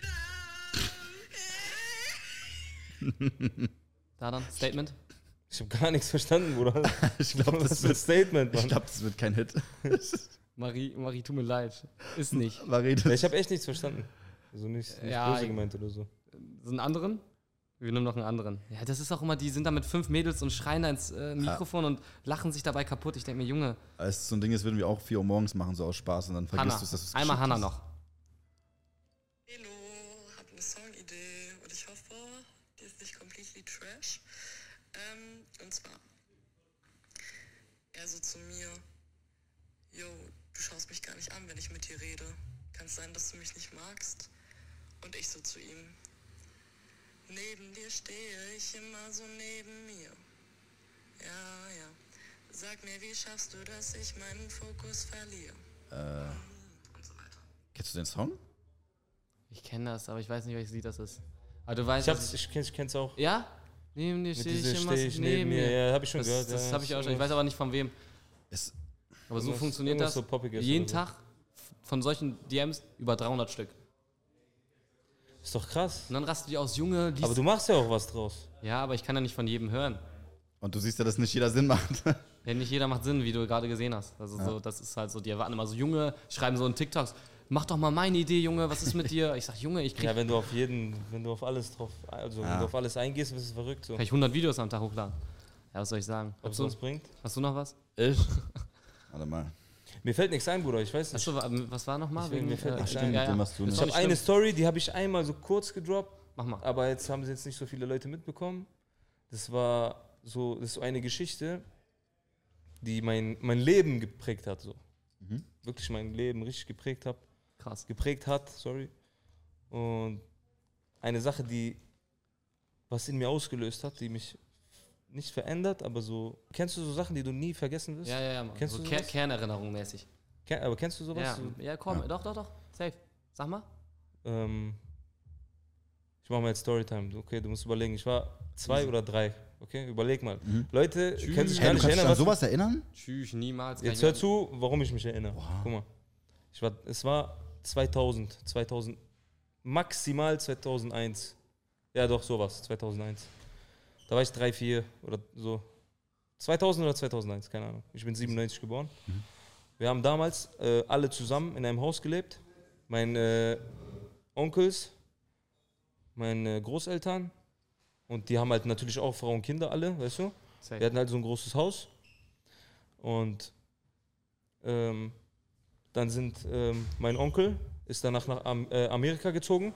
down. Da dann, Statement. Ich habe gar nichts verstanden, Bruder. Ich glaube, Was das, ist ein wird- Statement, ich Mann? glaub, das wird kein Hit. Marie, Marie, tut mir leid. Ist nicht. Marie, Ja, das ich habe echt nichts verstanden. Also nicht, nicht Ja, böse ich- gemeint oder so. So einen anderen? Wir nehmen noch einen anderen. Ja, das ist auch immer, die sind da mit fünf Mädels und schreien da ins äh, Mikrofon und lachen sich dabei kaputt. Ich denke mir, Junge, es ist so ein Ding, das würden wir auch vier Uhr morgens machen, so aus Spaß. Und dann vergisst Hanna. du es, dass du es Einmal geschickt Hanna hast. noch. Hallo, hab eine Songidee und ich hoffe, die ist nicht completely trash. Ähm, und zwar, er so zu mir, yo, du schaust mich gar nicht an, wenn ich mit dir rede. Kann es sein, dass du mich nicht magst? Und ich so zu ihm, neben dir stehe ich immer so neben mir. Ja, ja, sag mir, wie schaffst du, dass ich meinen Fokus verliere? Und so weiter. Kennst du den Song? Ich kenne das, aber ich weiß nicht, welches Lied das ist. Aber du weißt, Ich, was hab's, ich, kenn's, ich kenn's auch. Ja? Neben dir Mit stehe ich dieser immer stehe ich neben mir. Ja, hab ich schon das, gehört. Das ja, habe ich auch ist schon. Ich weiß aber nicht von wem. Es, Aber so Irgendwas- funktioniert irgendwas das. so Poppiges Jeden oder so. Tag von solchen D Ms über dreihundert Stück. Ist doch krass. Und dann rast du die aus, Junge, liest. Aber du machst ja auch was draus. Ja, aber ich kann ja nicht von jedem hören. und du siehst ja, dass nicht jeder Sinn macht. Ja, nicht jeder macht Sinn, wie du gerade gesehen hast. Also so, das ist halt so, die erwarten immer so, Junge, schreiben so in TikToks, mach doch mal meine Idee, Junge, was ist mit dir? Ich sag, Junge, ich krieg, Ja, wenn du auf jeden, wenn du auf alles drauf, also wenn Ja. du auf alles eingehst, bist du verrückt so. kann ich hundert Videos am Tag hochladen. Ja, was soll ich sagen? Ob Hast es du, was bringt? hast du noch was? Ich? Warte mal. Mir fällt nichts ein, Bruder, ich weiß nicht. Achso, was war nochmal? Deswegen, mir fällt nichts stimmt, ein. ja, ja. Dem, was du Das nicht- ist Ich doch habe eine schlimm. Story, die habe ich einmal so kurz gedroppt, Mach mal. aber jetzt haben sie jetzt nicht so viele Leute mitbekommen. Das war so, das ist so eine Geschichte, die mein, mein Leben geprägt hat. So. Mhm. Wirklich mein Leben richtig geprägt hat. Krass. geprägt hat, sorry. Und eine Sache, die was in mir ausgelöst hat, die mich nicht verändert, aber so. Kennst du so Sachen, die du nie vergessen wirst? Ja, ja, ja. Mann. Kennst so du Ker sowas? Kernerinnerung mäßig. Ken, aber kennst du sowas? Ja, So, ja, komm, Ja. doch, doch, doch. Safe. Sag mal. ähm, ich mache mal jetzt Storytime. Okay, du musst überlegen. Ich war zwei oder drei. Okay, überleg mal. Mhm. Leute, Tschüss. können sich Hey, gar du nicht kannst dich erinnern, an was. sowas erinnern? Tschüss, niemals. kann Jetzt ich hör mir- zu, warum ich mich erinnere. Guck mal. Ich war, es war zweitausend, zweitausend, maximal zweitausendeins. Ja, doch, sowas, zweitausendeins. Da war ich drei, vier oder so. zweitausend oder zweitausendeins, keine Ahnung. Ich bin siebenundneunzig geboren. Wir haben damals äh, alle zusammen in einem Haus gelebt. Meine äh, Onkels, meine Großeltern und die haben halt natürlich auch Frauen und Kinder alle, weißt du? Safe. Wir hatten halt so ein großes Haus und ähm, dann sind ähm, mein Onkel ist danach nach Am äh, Amerika gezogen.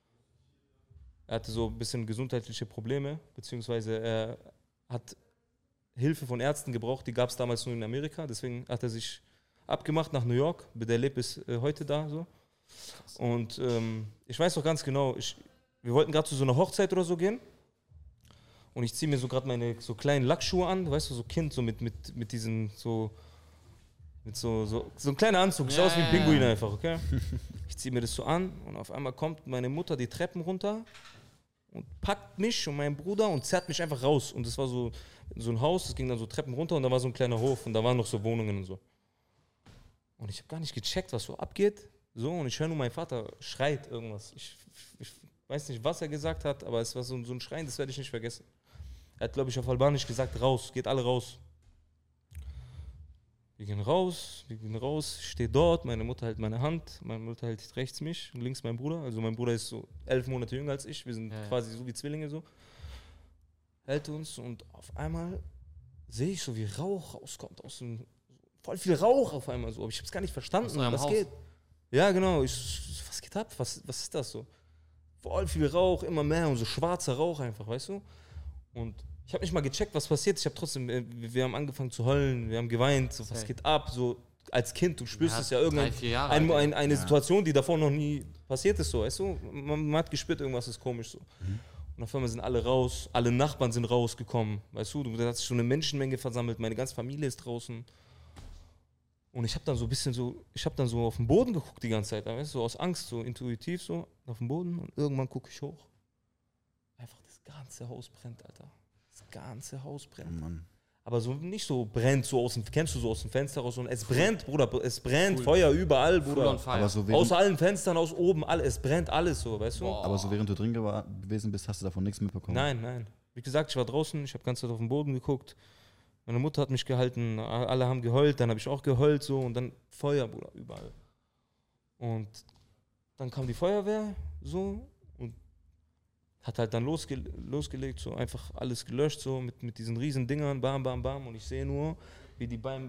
Er hatte so ein bisschen gesundheitliche Probleme, beziehungsweise er hat Hilfe von Ärzten gebraucht, die gab es damals nur in Amerika, deswegen hat er sich abgemacht nach New York, der lebt bis äh, heute da so. Und ähm, ich weiß noch ganz genau, ich, wir wollten gerade zu so einer Hochzeit oder so gehen. Und ich ziehe mir so gerade meine so kleinen Lackschuhe an, weißt du, so Kind, so mit, mit, mit diesen, so, mit so, so, so ein kleiner Anzug, sieht Ja, aus wie ein ja, Pinguin ja. einfach, okay? Ich ziehe mir das so an und auf einmal kommt meine Mutter die Treppen runter und packt mich und meinen Bruder und zerrt mich einfach raus. Und das war so, so ein Haus, das ging dann so Treppen runter und da war so ein kleiner Hof und da waren noch so Wohnungen und so. Und ich habe gar nicht gecheckt, was so abgeht. So, und ich höre nur, mein Vater schreit irgendwas. Ich, ich weiß nicht, was er gesagt hat, aber es war so, so ein Schreien, das werde ich nicht vergessen. Er hat, glaube ich, auf Albanisch gesagt, raus, geht alle raus. Wir gehen raus, wir gehen raus, ich stehe dort, meine Mutter hält meine Hand, meine Mutter hält rechts mich und links mein Bruder. Also mein Bruder ist so elf Monate jünger als ich, wir sind Ja, ja. quasi so wie Zwillinge so. Hält uns und auf einmal sehe ich so, wie Rauch rauskommt aus dem, voll viel Rauch auf einmal so, aber ich habe es gar nicht verstanden, Aus eurem was Haus? geht. Ja genau, ich, was geht ab, was, was ist das so? Voll viel Rauch, immer mehr und so schwarzer Rauch einfach, weißt du? Und ich habe nicht mal gecheckt, was passiert. Ich habe trotzdem, äh, wir wir haben angefangen zu heulen, wir haben geweint, so, was Safe. geht ab? So als Kind, du spürst Ja, es ja irgendein, drei, vier Jahre ein, alt, ein, eine ja. Situation, die davor noch nie passiert ist, so, weißt du? Man, man hat gespürt, irgendwas ist komisch so. Und auf einmal sind alle raus, alle Nachbarn sind rausgekommen, weißt du? Da hat sich schon eine Menschenmenge versammelt, meine ganze Familie ist draußen. Und ich habe dann so ein bisschen so, ich habe dann so auf den Boden geguckt die ganze Zeit, weißt du, so aus Angst, so intuitiv so, auf den Boden und irgendwann gucke ich hoch. Einfach das ganze Haus brennt, Alter. Das ganze Haus Oh brennt. Mann. Aber so nicht so brennt, so aus dem, kennst du so aus dem Fenster raus, sondern es brennt, Bruder, es brennt, Full. Feuer überall, Full Bruder. on fire. Aber so, Aus während, allen Fenstern, aus oben, all, es brennt alles so, weißt du? Boah. aber so während du drin gewa- gewesen bist, hast du davon nichts mitbekommen? Nein, nein. Wie gesagt, ich war draußen, ich habe ganz Zeit auf den Boden geguckt. Meine Mutter hat mich gehalten, alle haben geheult, dann habe ich auch geheult so und dann Feuer, Bruder, überall. Und dann kam die Feuerwehr so und hat halt dann losge losgelegt, so einfach alles gelöscht, so mit, mit diesen riesen Dingern, bam, bam, bam. Und ich sehe nur, wie die beim...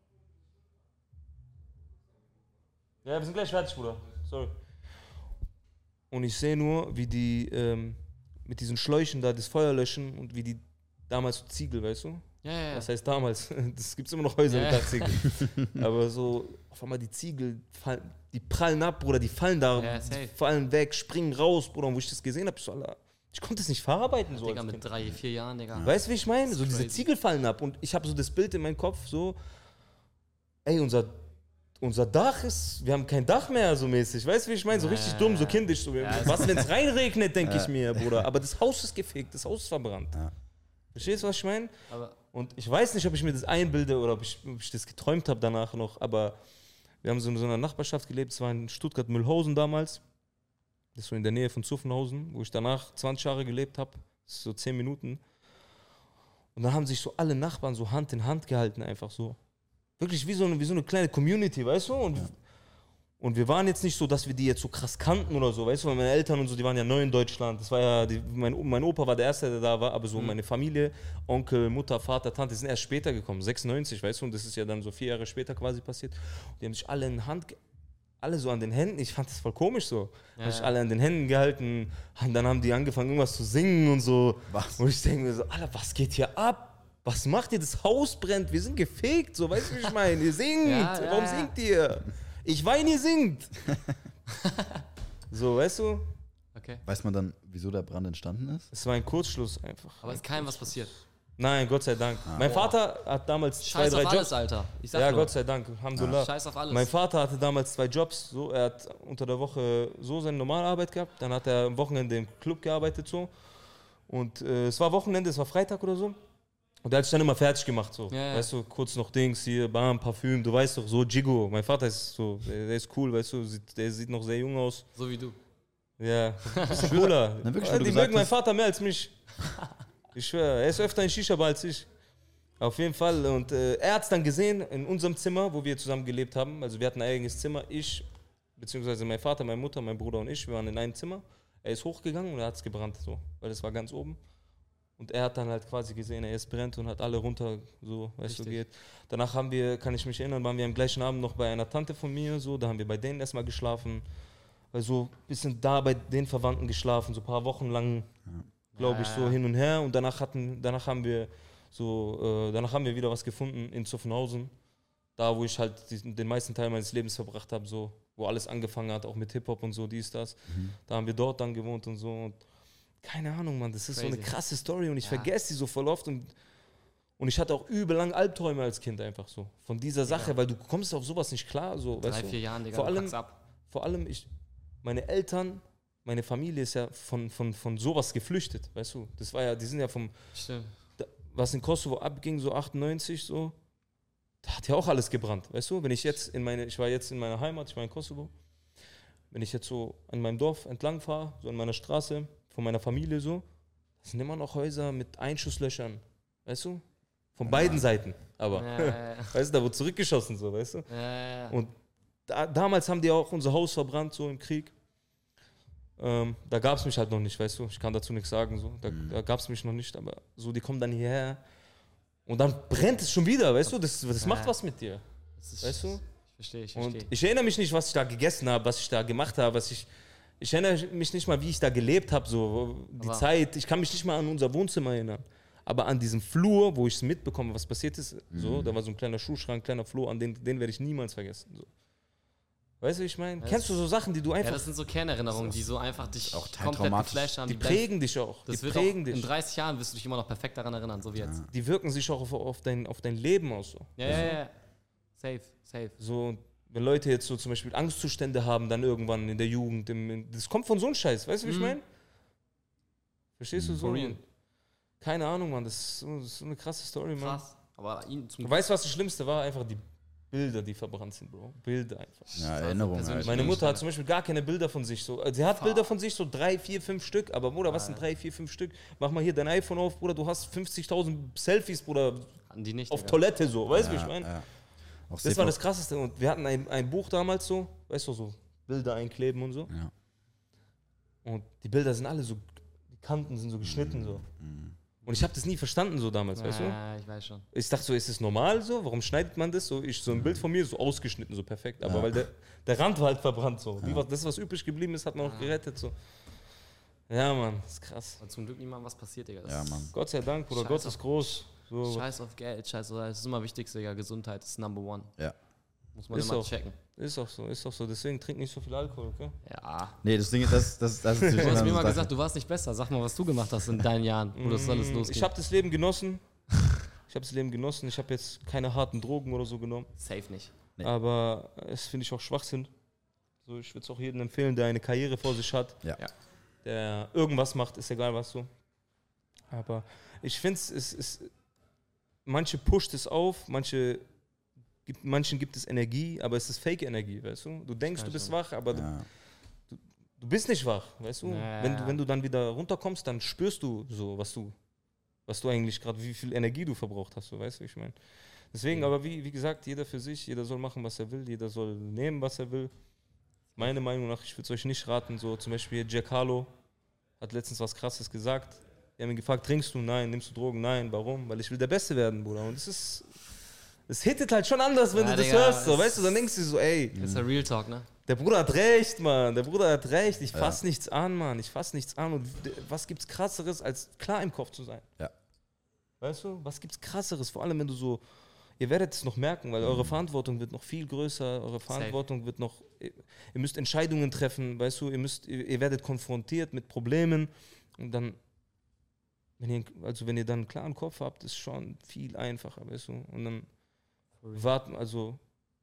Ja, wir sind gleich fertig, Bruder. Sorry. Und ich sehe nur, wie die ähm, mit diesen Schläuchen da das Feuer löschen und wie die damals so Ziegel, weißt du? Ja, ja, ja. Was heißt damals? Das gibt es immer noch Häuser Ja, mit ja. Dachziegeln. Aber so, auf einmal die Ziegel, fallen, die prallen ab, Bruder, die fallen da, Ja, die safe. fallen weg, springen raus, Bruder. Und wo ich das gesehen habe, ich so, Alter, ich konnte es nicht verarbeiten. So Digga, als mit Kind. drei, vier Jahren, Digga. Weißt du, wie ich meine? So diese crazy. Ziegel fallen ab. Und ich habe so das Bild in meinem Kopf, so, ey, unser, unser Dach ist, wir haben kein Dach mehr, so mäßig. Weißt du, wie ich meine? So Ja, richtig ja, dumm, so ja. kindisch. So. Ja, Was, wenn es reinregnet, denke ich mir, Bruder. Aber das Haus ist gefegt, das Haus ist verbrannt. Ja. Verstehst du, was ich meine? Aber Und ich weiß nicht, ob ich mir das einbilde oder ob ich, ob ich das geträumt habe danach noch, aber wir haben so in so einer Nachbarschaft gelebt, es war in Stuttgart-Mühlhausen damals. Das ist so in der Nähe von Zuffenhausen, wo ich danach zwanzig Jahre gelebt habe. Das ist so zehn Minuten. Und dann haben sich so alle Nachbarn so Hand in Hand gehalten, einfach so. Wirklich wie so eine, wie so eine kleine Community, weißt du? Und, und wir waren jetzt nicht so, dass wir die jetzt so krass kannten oder so, weißt du? Weil meine Eltern und so, die waren ja neu in Deutschland. Das war ja, die, mein, mein Opa war der Erste, der da war, aber so meine Familie, Onkel, Mutter, Vater, Tante, die sind erst später gekommen, sechsundneunzig, weißt du? Und das ist ja dann so vier Jahre später quasi passiert. Und die haben sich alle in Hand, ge- alle so an den Händen, ich fand das voll komisch so. Ja, haben sich ja. alle an den Händen gehalten, und dann haben die angefangen irgendwas zu singen und so. Was? Und ich denke mir so, Alter, was geht hier ab? Was macht ihr? Das Haus brennt, wir sind gefegt, so, weißt du, wie ich meine? Ihr singt, Ja, ja, warum ja. singt ihr? Ich weine, ihr singt. So, weißt du? okay. Weiß man dann, wieso der Brand entstanden ist? Es war ein Kurzschluss einfach. Aber es ist keinem was passiert. Nein, Gott sei Dank. mein Vater hat damals zwei, Scheiß drei auf alles, Jobs. Alter. Ich sag Ja, nur. Gott sei Dank. Alhamdulillah. Scheiß auf alles. Mein Vater hatte damals zwei Jobs. So, er hat unter der Woche so seine normale Arbeit gehabt. Dann hat er am Wochenende im Club gearbeitet. So. Und äh, es war Wochenende, es war Freitag oder so. Und der hat sich dann immer fertig gemacht. So. Ja, ja. Weißt du, kurz noch Dings hier, Bam, Parfüm. Du weißt doch, so Jigo. Mein Vater ist so, der, der ist cool, weißt du. Sieht, der sieht noch sehr jung aus. So wie du. Ja, bisschen cooler. Na, wirklich, Ja, weil du die gesagt mögen meinen hast- Vater mehr als mich. Ich schwöre, er ist öfter in Shisha-Bar als ich. Auf jeden Fall. Und äh, er hat es dann gesehen in unserem Zimmer, wo wir zusammen gelebt haben. Also wir hatten ein eigenes Zimmer. Ich, beziehungsweise mein Vater, meine Mutter, mein Bruder und ich, wir waren in einem Zimmer. Er ist hochgegangen und er hat es gebrannt, so, weil es war ganz oben. Und er hat dann halt quasi gesehen, er ist brennt und hat alle runter, so, weißt du, Richtig. geht. Danach haben wir, kann ich mich erinnern, waren wir am gleichen Abend noch bei einer Tante von mir, so, da haben wir bei denen erstmal geschlafen. Also ein bisschen da bei den Verwandten geschlafen, so ein paar Wochen lang, glaube ich, Ja, so ja. hin und her. Und danach hatten, danach haben wir so, äh, danach haben wir wieder was gefunden in Zuffenhausen. Da, wo ich halt diesen, den meisten Teil meines Lebens verbracht habe, so, wo alles angefangen hat, auch mit Hip-Hop und so, dies, das. Da haben wir dort dann gewohnt und so. Und keine Ahnung, Mann, das ist so eine Crazy. krasse Story und ich Ja. vergesse die so voll oft. Und, und ich hatte auch übel lang Albträume als Kind einfach so. Von dieser Sache, weil du kommst auf sowas nicht klar. So, Drei, weißt du? vier Jahren, Digga. Vor du allem, packst ab. vor allem ich, meine Eltern, meine Familie ist ja von, von, von sowas geflüchtet, weißt du. Das war ja, die sind ja vom, Stimmt. da- was in Kosovo abging, so achtundneunzig, so, da hat ja auch alles gebrannt, weißt du. Wenn ich jetzt in meine, ich war jetzt in meiner Heimat, ich war in Kosovo, wenn ich jetzt so an meinem Dorf entlang fahre, so an meiner Straße, von meiner Familie so, das sind immer noch Häuser mit Einschusslöchern, weißt du. Von beiden Seiten. Aber, Ja, ja, ja. weißt du, da wurde zurückgeschossen, so, weißt du? Ja, ja, ja. Und da, damals haben die auch unser Haus verbrannt, so im Krieg. Ähm, da gab es mich halt noch nicht, weißt du? Ich kann dazu nichts sagen, so. Da, Mhm. da gab es mich noch nicht, aber so, die kommen dann hierher. Und dann brennt es schon wieder, weißt du? Das, das macht Ja. was mit dir, Das ist, weißt du? Ich verstehe, ich Und verstehe. ich erinnere mich nicht, was ich da gegessen habe, was ich da gemacht habe, was ich. Ich erinnere mich nicht mal, wie ich da gelebt habe, so die Aber- Zeit. Ich kann mich nicht mal an unser Wohnzimmer erinnern. Aber an diesem Flur, wo ich es mitbekomme, was passiert ist, so, da war so ein kleiner Schuhschrank, kleiner Flur, an den, den werde ich niemals vergessen. So. Weißt du, wie ich meine? Ja, Kennst du so Sachen, die du Ja, einfach. das sind so Kernerinnerungen, die so einfach dich auch komplett traumatisch. geflasht haben. die bleiben- prägen dich auch. Das Die wird prägen auch, dich. in dreißig Jahren wirst du dich immer noch perfekt daran erinnern, so wie jetzt. Die wirken sich auch auf, auf, dein, auf dein Leben aus. So. Ja, ja, ja. Safe, safe. So, wenn Leute jetzt so zum Beispiel Angstzustände haben, dann irgendwann in der Jugend, im, das kommt von so einem Scheiß, weißt du, wie ich Mhm. meine? Verstehst du so? For real. Und keine Ahnung, Mann, das ist, so, das ist so eine krasse Story, Mann. Krass. Aber ihn zum Du weißt, was das Schlimmste war? Einfach die Bilder, die verbrannt sind, Bro. Bilder einfach. Ja, Erinnerung halt. persönlich- Meine Mutter hat zum Beispiel gar keine Bilder von sich. So. Sie hat Fuck. Bilder von sich, so drei, vier, fünf Stück. Aber Bruder, was sind drei, vier, fünf Stück? Mach mal hier dein iPhone auf, Bruder. Du hast fünfzigtausend Selfies, Bruder, hatten die nicht. auf Digga. Toilette so. Weißt du, wie Ja, ich meine? ja. Auch Das safe war auch- das Krasseste. Und wir hatten ein, ein Buch damals so, weißt du, so Bilder einkleben und so. Ja. Und die Bilder sind alle so, die Kanten sind so geschnitten so. Mhm. Und ich habe das nie verstanden so damals, weißt du? Ja, ich weiß schon. Ich dachte so, ist es normal so? Warum schneidet man das so? Ich so ein Bild von mir so ausgeschnitten, so perfekt. Aber Ja. weil der, der Rand war halt verbrannt so. Die, was, das, was übrig geblieben ist, hat man auch gerettet so. Ja, Mann, das ist krass. Aber zum Glück niemandem was passiert, Digga. Das Ja, ist- Mann. Gott sei Dank, Bruder, Scheiß Gott auf- ist groß. So. Scheiß auf Geld, scheiß auf das ist immer wichtigste, Digga. Gesundheit ist number one. Ja. Muss man Ist immer auch. checken. Ist auch so, ist auch so. Deswegen trink nicht so viel Alkohol, okay? Ja. Nee, das Ding ist, das, das, das ist natürlich Du hast immer mir so mal Sache. gesagt, du warst nicht besser. Sag mal, was du gemacht hast in deinen Jahren, wo das alles Mm, losging. Ich habe das Leben genossen. Ich habe das Leben genossen. Ich habe jetzt keine harten Drogen oder so genommen. Safe nicht. Nee. Aber es finde ich auch Schwachsinn. So, ich würde es auch jedem empfehlen, der eine Karriere vor sich hat, Ja. Ja. der irgendwas macht, ist egal was so. Aber ich finde es, es ist, manche pusht es auf, manche gibt, manchen gibt es Energie, aber es ist Fake-Energie, weißt du? Du denkst, Ja, du bist schon. wach, aber du, Ja. du bist nicht wach, weißt du? Ja. Wenn du? Wenn du dann wieder runterkommst, dann spürst du so, was du, was du eigentlich gerade, wie viel Energie du verbraucht hast, so, weißt du, wie ich meine? Deswegen, Ja. aber wie, wie gesagt, jeder für sich, jeder soll machen, was er will, jeder soll nehmen, was er will. Meiner Meinung nach, ich würde es euch nicht raten, so zum Beispiel Jack Harlow hat letztens was Krasses gesagt. Die haben ihn gefragt, trinkst du? Nein. Nimmst du Drogen? Nein. Warum? Weil ich will der Beste werden, Bruder. Und es ist, es hittet halt schon anders, wenn Ja, du das Digga, hörst, so, es- weißt du, dann denkst du so, ey, Das ist der Real Talk, ne? der Bruder hat recht, Mann. Der Bruder hat recht. Ich Ja. fass nichts an, Mann. Ich fass nichts an. Und d- was gibt's krasseres, als klar im Kopf zu sein? Ja. Weißt du? Was gibt's krasseres? Vor allem, wenn du so, ihr werdet es noch merken, weil eure Verantwortung wird noch viel größer. Eure Verantwortung wird noch, ihr ihr müsst Entscheidungen treffen, weißt du? Ihr müsst, ihr, ihr werdet konfrontiert mit Problemen. Und dann, wenn ihr, also wenn ihr dann einen klaren Kopf habt, ist schon viel einfacher, weißt du? Und dann bewahrt, also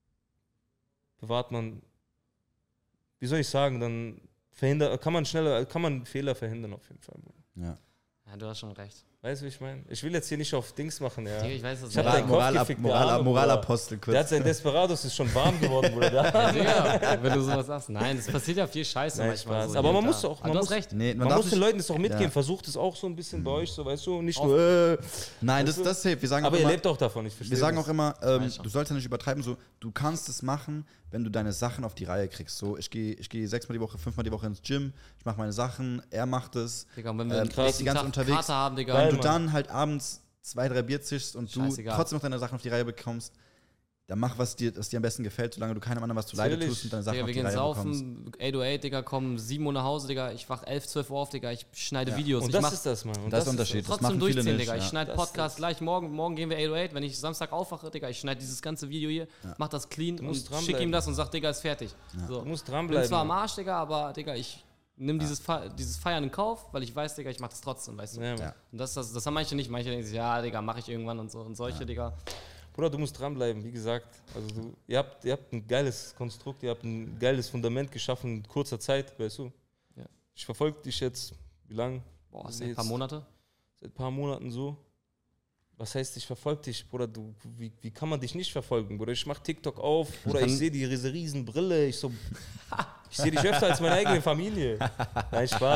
bewahrt man, wie soll ich sagen, dann verhindert, kann man schneller, kann man Fehler verhindern auf jeden Fall. Ja. Ja, du hast schon recht. Weißt du, wie ich meine? Ich will jetzt hier nicht auf Dings machen, ja. Digga, ich weiß das Ich hab nicht. deinen Kopf Moral, gefickt, der Moral, Arme, Moralapostel kurz. Der hat sein Desperados, ist schon warm geworden, Bruder. Der Ja, Digga, wenn du sowas sagst. Nein, es passiert ja viel Scheiße Nein, manchmal. Spaß. So Aber hier man und muss da. auch- Aber man du muss- hast recht. Nee, man, Man darf muss den nicht, Leuten das auch mitgeben, Ja. versucht es auch so ein bisschen bei euch, so, weißt du, nicht Auf- nur, äh, Nein, das, Weißt du? das ist safe. Wir sagen auch aber ihr immer, lebt auch davon, ich verstehe wir sagen das. auch immer, ähm, weiß schon. du solltest ja nicht übertreiben, so, du kannst es machen, wenn du deine Sachen auf die Reihe kriegst. So, ich gehe ich geh sechsmal die Woche, fünfmal die Woche ins Gym, ich mache meine Sachen, er macht es. Digga, und wenn wir Ähm, einen krass, nächsten die ganze Tag unterwegs. Kater haben, Digga. Geil, Wenn du Mann. dann halt abends zwei, drei Bier zischst und du Scheißegal. trotzdem noch deine Sachen auf die Reihe bekommst, dann mach, was dir, was dir am besten gefällt, solange du keinem anderen was zu Leide Natürlich. tust und deine Sachen Digga, auf wir die gehen Reihe bekommst. saufen, acht Uhr acht, Digga, kommen sieben Uhr nach Hause, Digga. Ich wach elf, zwölf Uhr auf, Digga. Ich schneide Ja. Videos. Und ich das mach ist das, Mann. Und Das ist der Unterschied. Das trotzdem machen viele durchziehen, nicht, Digga. Ich ja. schneide Das Podcast gleich. Morgen, morgen gehen wir acht Uhr acht. Wenn ich Samstag aufwache, Digga, ich schneide dieses ganze Video hier, mach das clean und musst schick dranbleiben. ihm das und sag, Digga, ist fertig. So. Du musst Bin dranbleiben. zwar am Mann. Arsch, Digga, aber, Digga, ich nimm dieses, Fe dieses Feiern in Kauf, weil ich weiß, Digga, ich mach das trotzdem, weißt du. Ja, Mann. Ja. Und das, das, das haben manche nicht. Manche denken sich, ja, Digga, mach ich irgendwann und so. Und solche, Digga. Bruder, du musst dranbleiben, wie gesagt. Also du, ihr, habt, ihr habt ein geiles Konstrukt, ihr habt ein geiles Fundament geschaffen in kurzer Zeit, weißt du. Ja. Ich verfolge dich jetzt, wie lange? Boah, das Nee, sind ein paar jetzt- Monate. Seit ein paar Monaten so. Was heißt, ich verfolge dich, Bruder? Du, wie, wie kann man dich nicht verfolgen, Bruder? Ich mach TikTok auf, Bruder, ich sehe diese riesen Brille. Ich so, ich sehe dich öfter als meine eigene Familie. Nein, Spaß.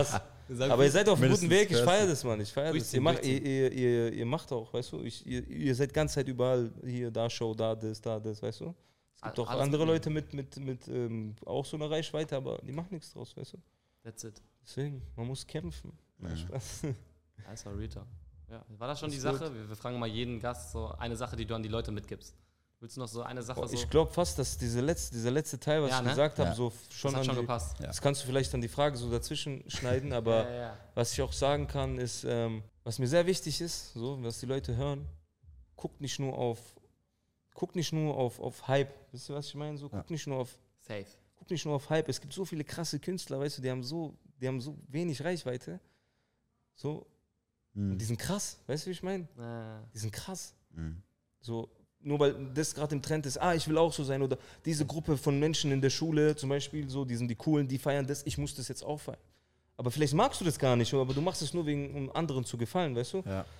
Aber ihr seid auf einem guten Mindestens Weg, ich vierzig. feiere das, Mann, ich feiere das. Durchziehen, Ihr macht, ihr, durchziehen. ihr, ihr, ihr macht auch, weißt du, ich, ihr, ihr seid ganze Zeit überall, hier, da Show, da das, da das, weißt du. Es gibt auch Alles andere mitnehmen. Leute mit, mit, mit ähm, auch so einer Reichweite, aber die machen nichts draus, weißt du. That's it. Deswegen, man muss kämpfen. Nein, Spaß. Alles war Rita. Ja, war das schon Das die ist Sache? Wir, wir fragen mal jeden Gast so eine Sache, die du an die Leute mitgibst. Willst du noch so eine Sache Boah, so? ich glaube fast, dass diese letzte, dieser letzte Teil, was Ja, ich ne? gesagt habe, Ja. so das schon hat an schon die, gepasst. Ja. das kannst du vielleicht an die Frage so dazwischen schneiden, aber Ja, ja, ja. was ich auch sagen kann, ist, ähm, was mir sehr wichtig ist, so, was die Leute hören, guckt nicht nur auf, guckt nicht nur auf, auf Hype. Wisst ihr, was ich meine? So, guckt nicht nur auf, Safe. guckt nicht nur auf Hype. Es gibt so viele krasse Künstler, weißt du, die haben so, die haben so wenig Reichweite. So, Mhm. und die sind krass, weißt du, wie ich meine? Äh, Die sind krass. Mhm. So, nur weil das gerade im Trend ist, ah, ich will auch so sein. Oder diese Gruppe von Menschen in der Schule zum Beispiel, so, die sind die Coolen, die feiern das, ich muss das jetzt auch feiern. Aber vielleicht magst du das gar nicht, aber du machst es nur wegen, um anderen zu gefallen, weißt du? Ja.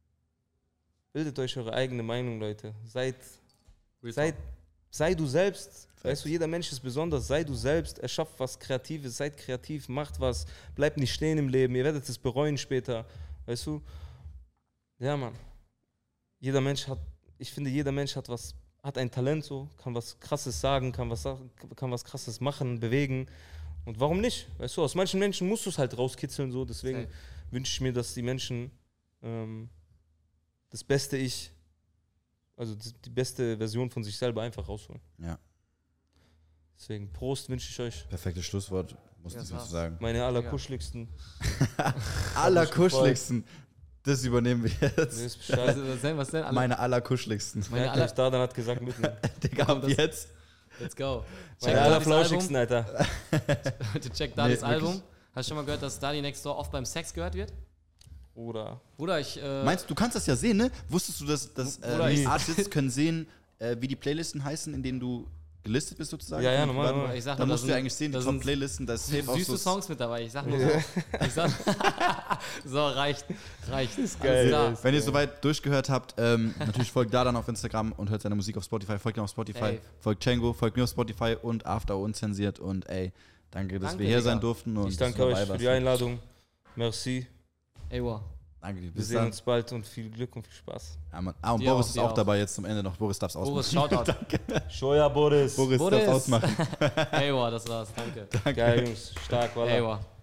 Bildet euch eure eigene Meinung, Leute. Seid, Real seid, sei du selbst. Facts. Weißt du, jeder Mensch ist besonders. Sei du selbst, erschafft was Kreatives, seid kreativ, macht was, bleibt nicht stehen im Leben. Ihr werdet es bereuen später. Weißt du? Ja, Mann. Jeder Mensch hat, ich finde, jeder Mensch hat was, hat ein Talent so, kann was Krasses sagen, kann was, sagen- kann was Krasses machen, bewegen. Und warum nicht? Weißt du, aus manchen Menschen musst du es halt rauskitzeln, so. Deswegen Safe. wünsche ich mir, dass die Menschen ähm, das beste Ich, also die die beste Version von sich selber einfach rausholen. Ja. Deswegen Prost wünsche ich euch. Perfektes Schlusswort, muss Ja, ich das dazu sagen. Meine allerkuscheligsten. Allerkuscheligsten. Das übernehmen wir Ihr jetzt. wisst Was, Bescheid. was denn? Was denn? Alle, Meine allerkuscheligsten. meine Merkt aller, euch, Dardan hat gesagt mitnehmen. Digga, ab jetzt. let's go. Meine Daddy's allerflauschigsten, Alter. Album. Check Daddy's Nee, Album. wirklich. Hast du schon mal gehört, dass Daddy Next Door oft beim Sex gehört wird? Oder Bruder, ich. Äh, Meinst du, du kannst das ja sehen, ne? Wusstest du, dass, dass Bruder, äh, ich- die Artists können sehen, äh, wie die Playlisten heißen, in denen du gelistet bist sozusagen? Ja, ja, Von normal, privaten- normal. Ich sag Dann nur, musst da du ja sind- eigentlich sehen, die da sind Top-Playlisten, da ist safe auch süße so. Songs mit dabei. Ich sag nur so. Ich sag, so, reicht. Reicht. Das ist geil, klar. das Wenn ihr soweit durchgehört habt, ähm, natürlich folgt Dardan auf Instagram und hört seine Musik auf Spotify. Folgt ihm auf Spotify, Ey. folgt Django, folgt mir auf Spotify und After Unzensiert. Und ey, danke, dass Danke, wir hier Digga. sein durften. Und ich dass danke du euch dabei für warst. die Einladung. Merci. Ey, wow. Danke dir. Wir Bis sehen dann. uns bald und viel Glück und viel Spaß. Ja, Mann. Ah, und Dir Boris auch, ist dir auch auch. dabei jetzt zum Ende noch. Boris darf's ausmachen. Boris, Shoutout. Shoya Boris. Boris Boris. darf ausmachen. Ey, wow, das war's. Danke. Geil, Jungs. Stark, Ey, Wallah. wow.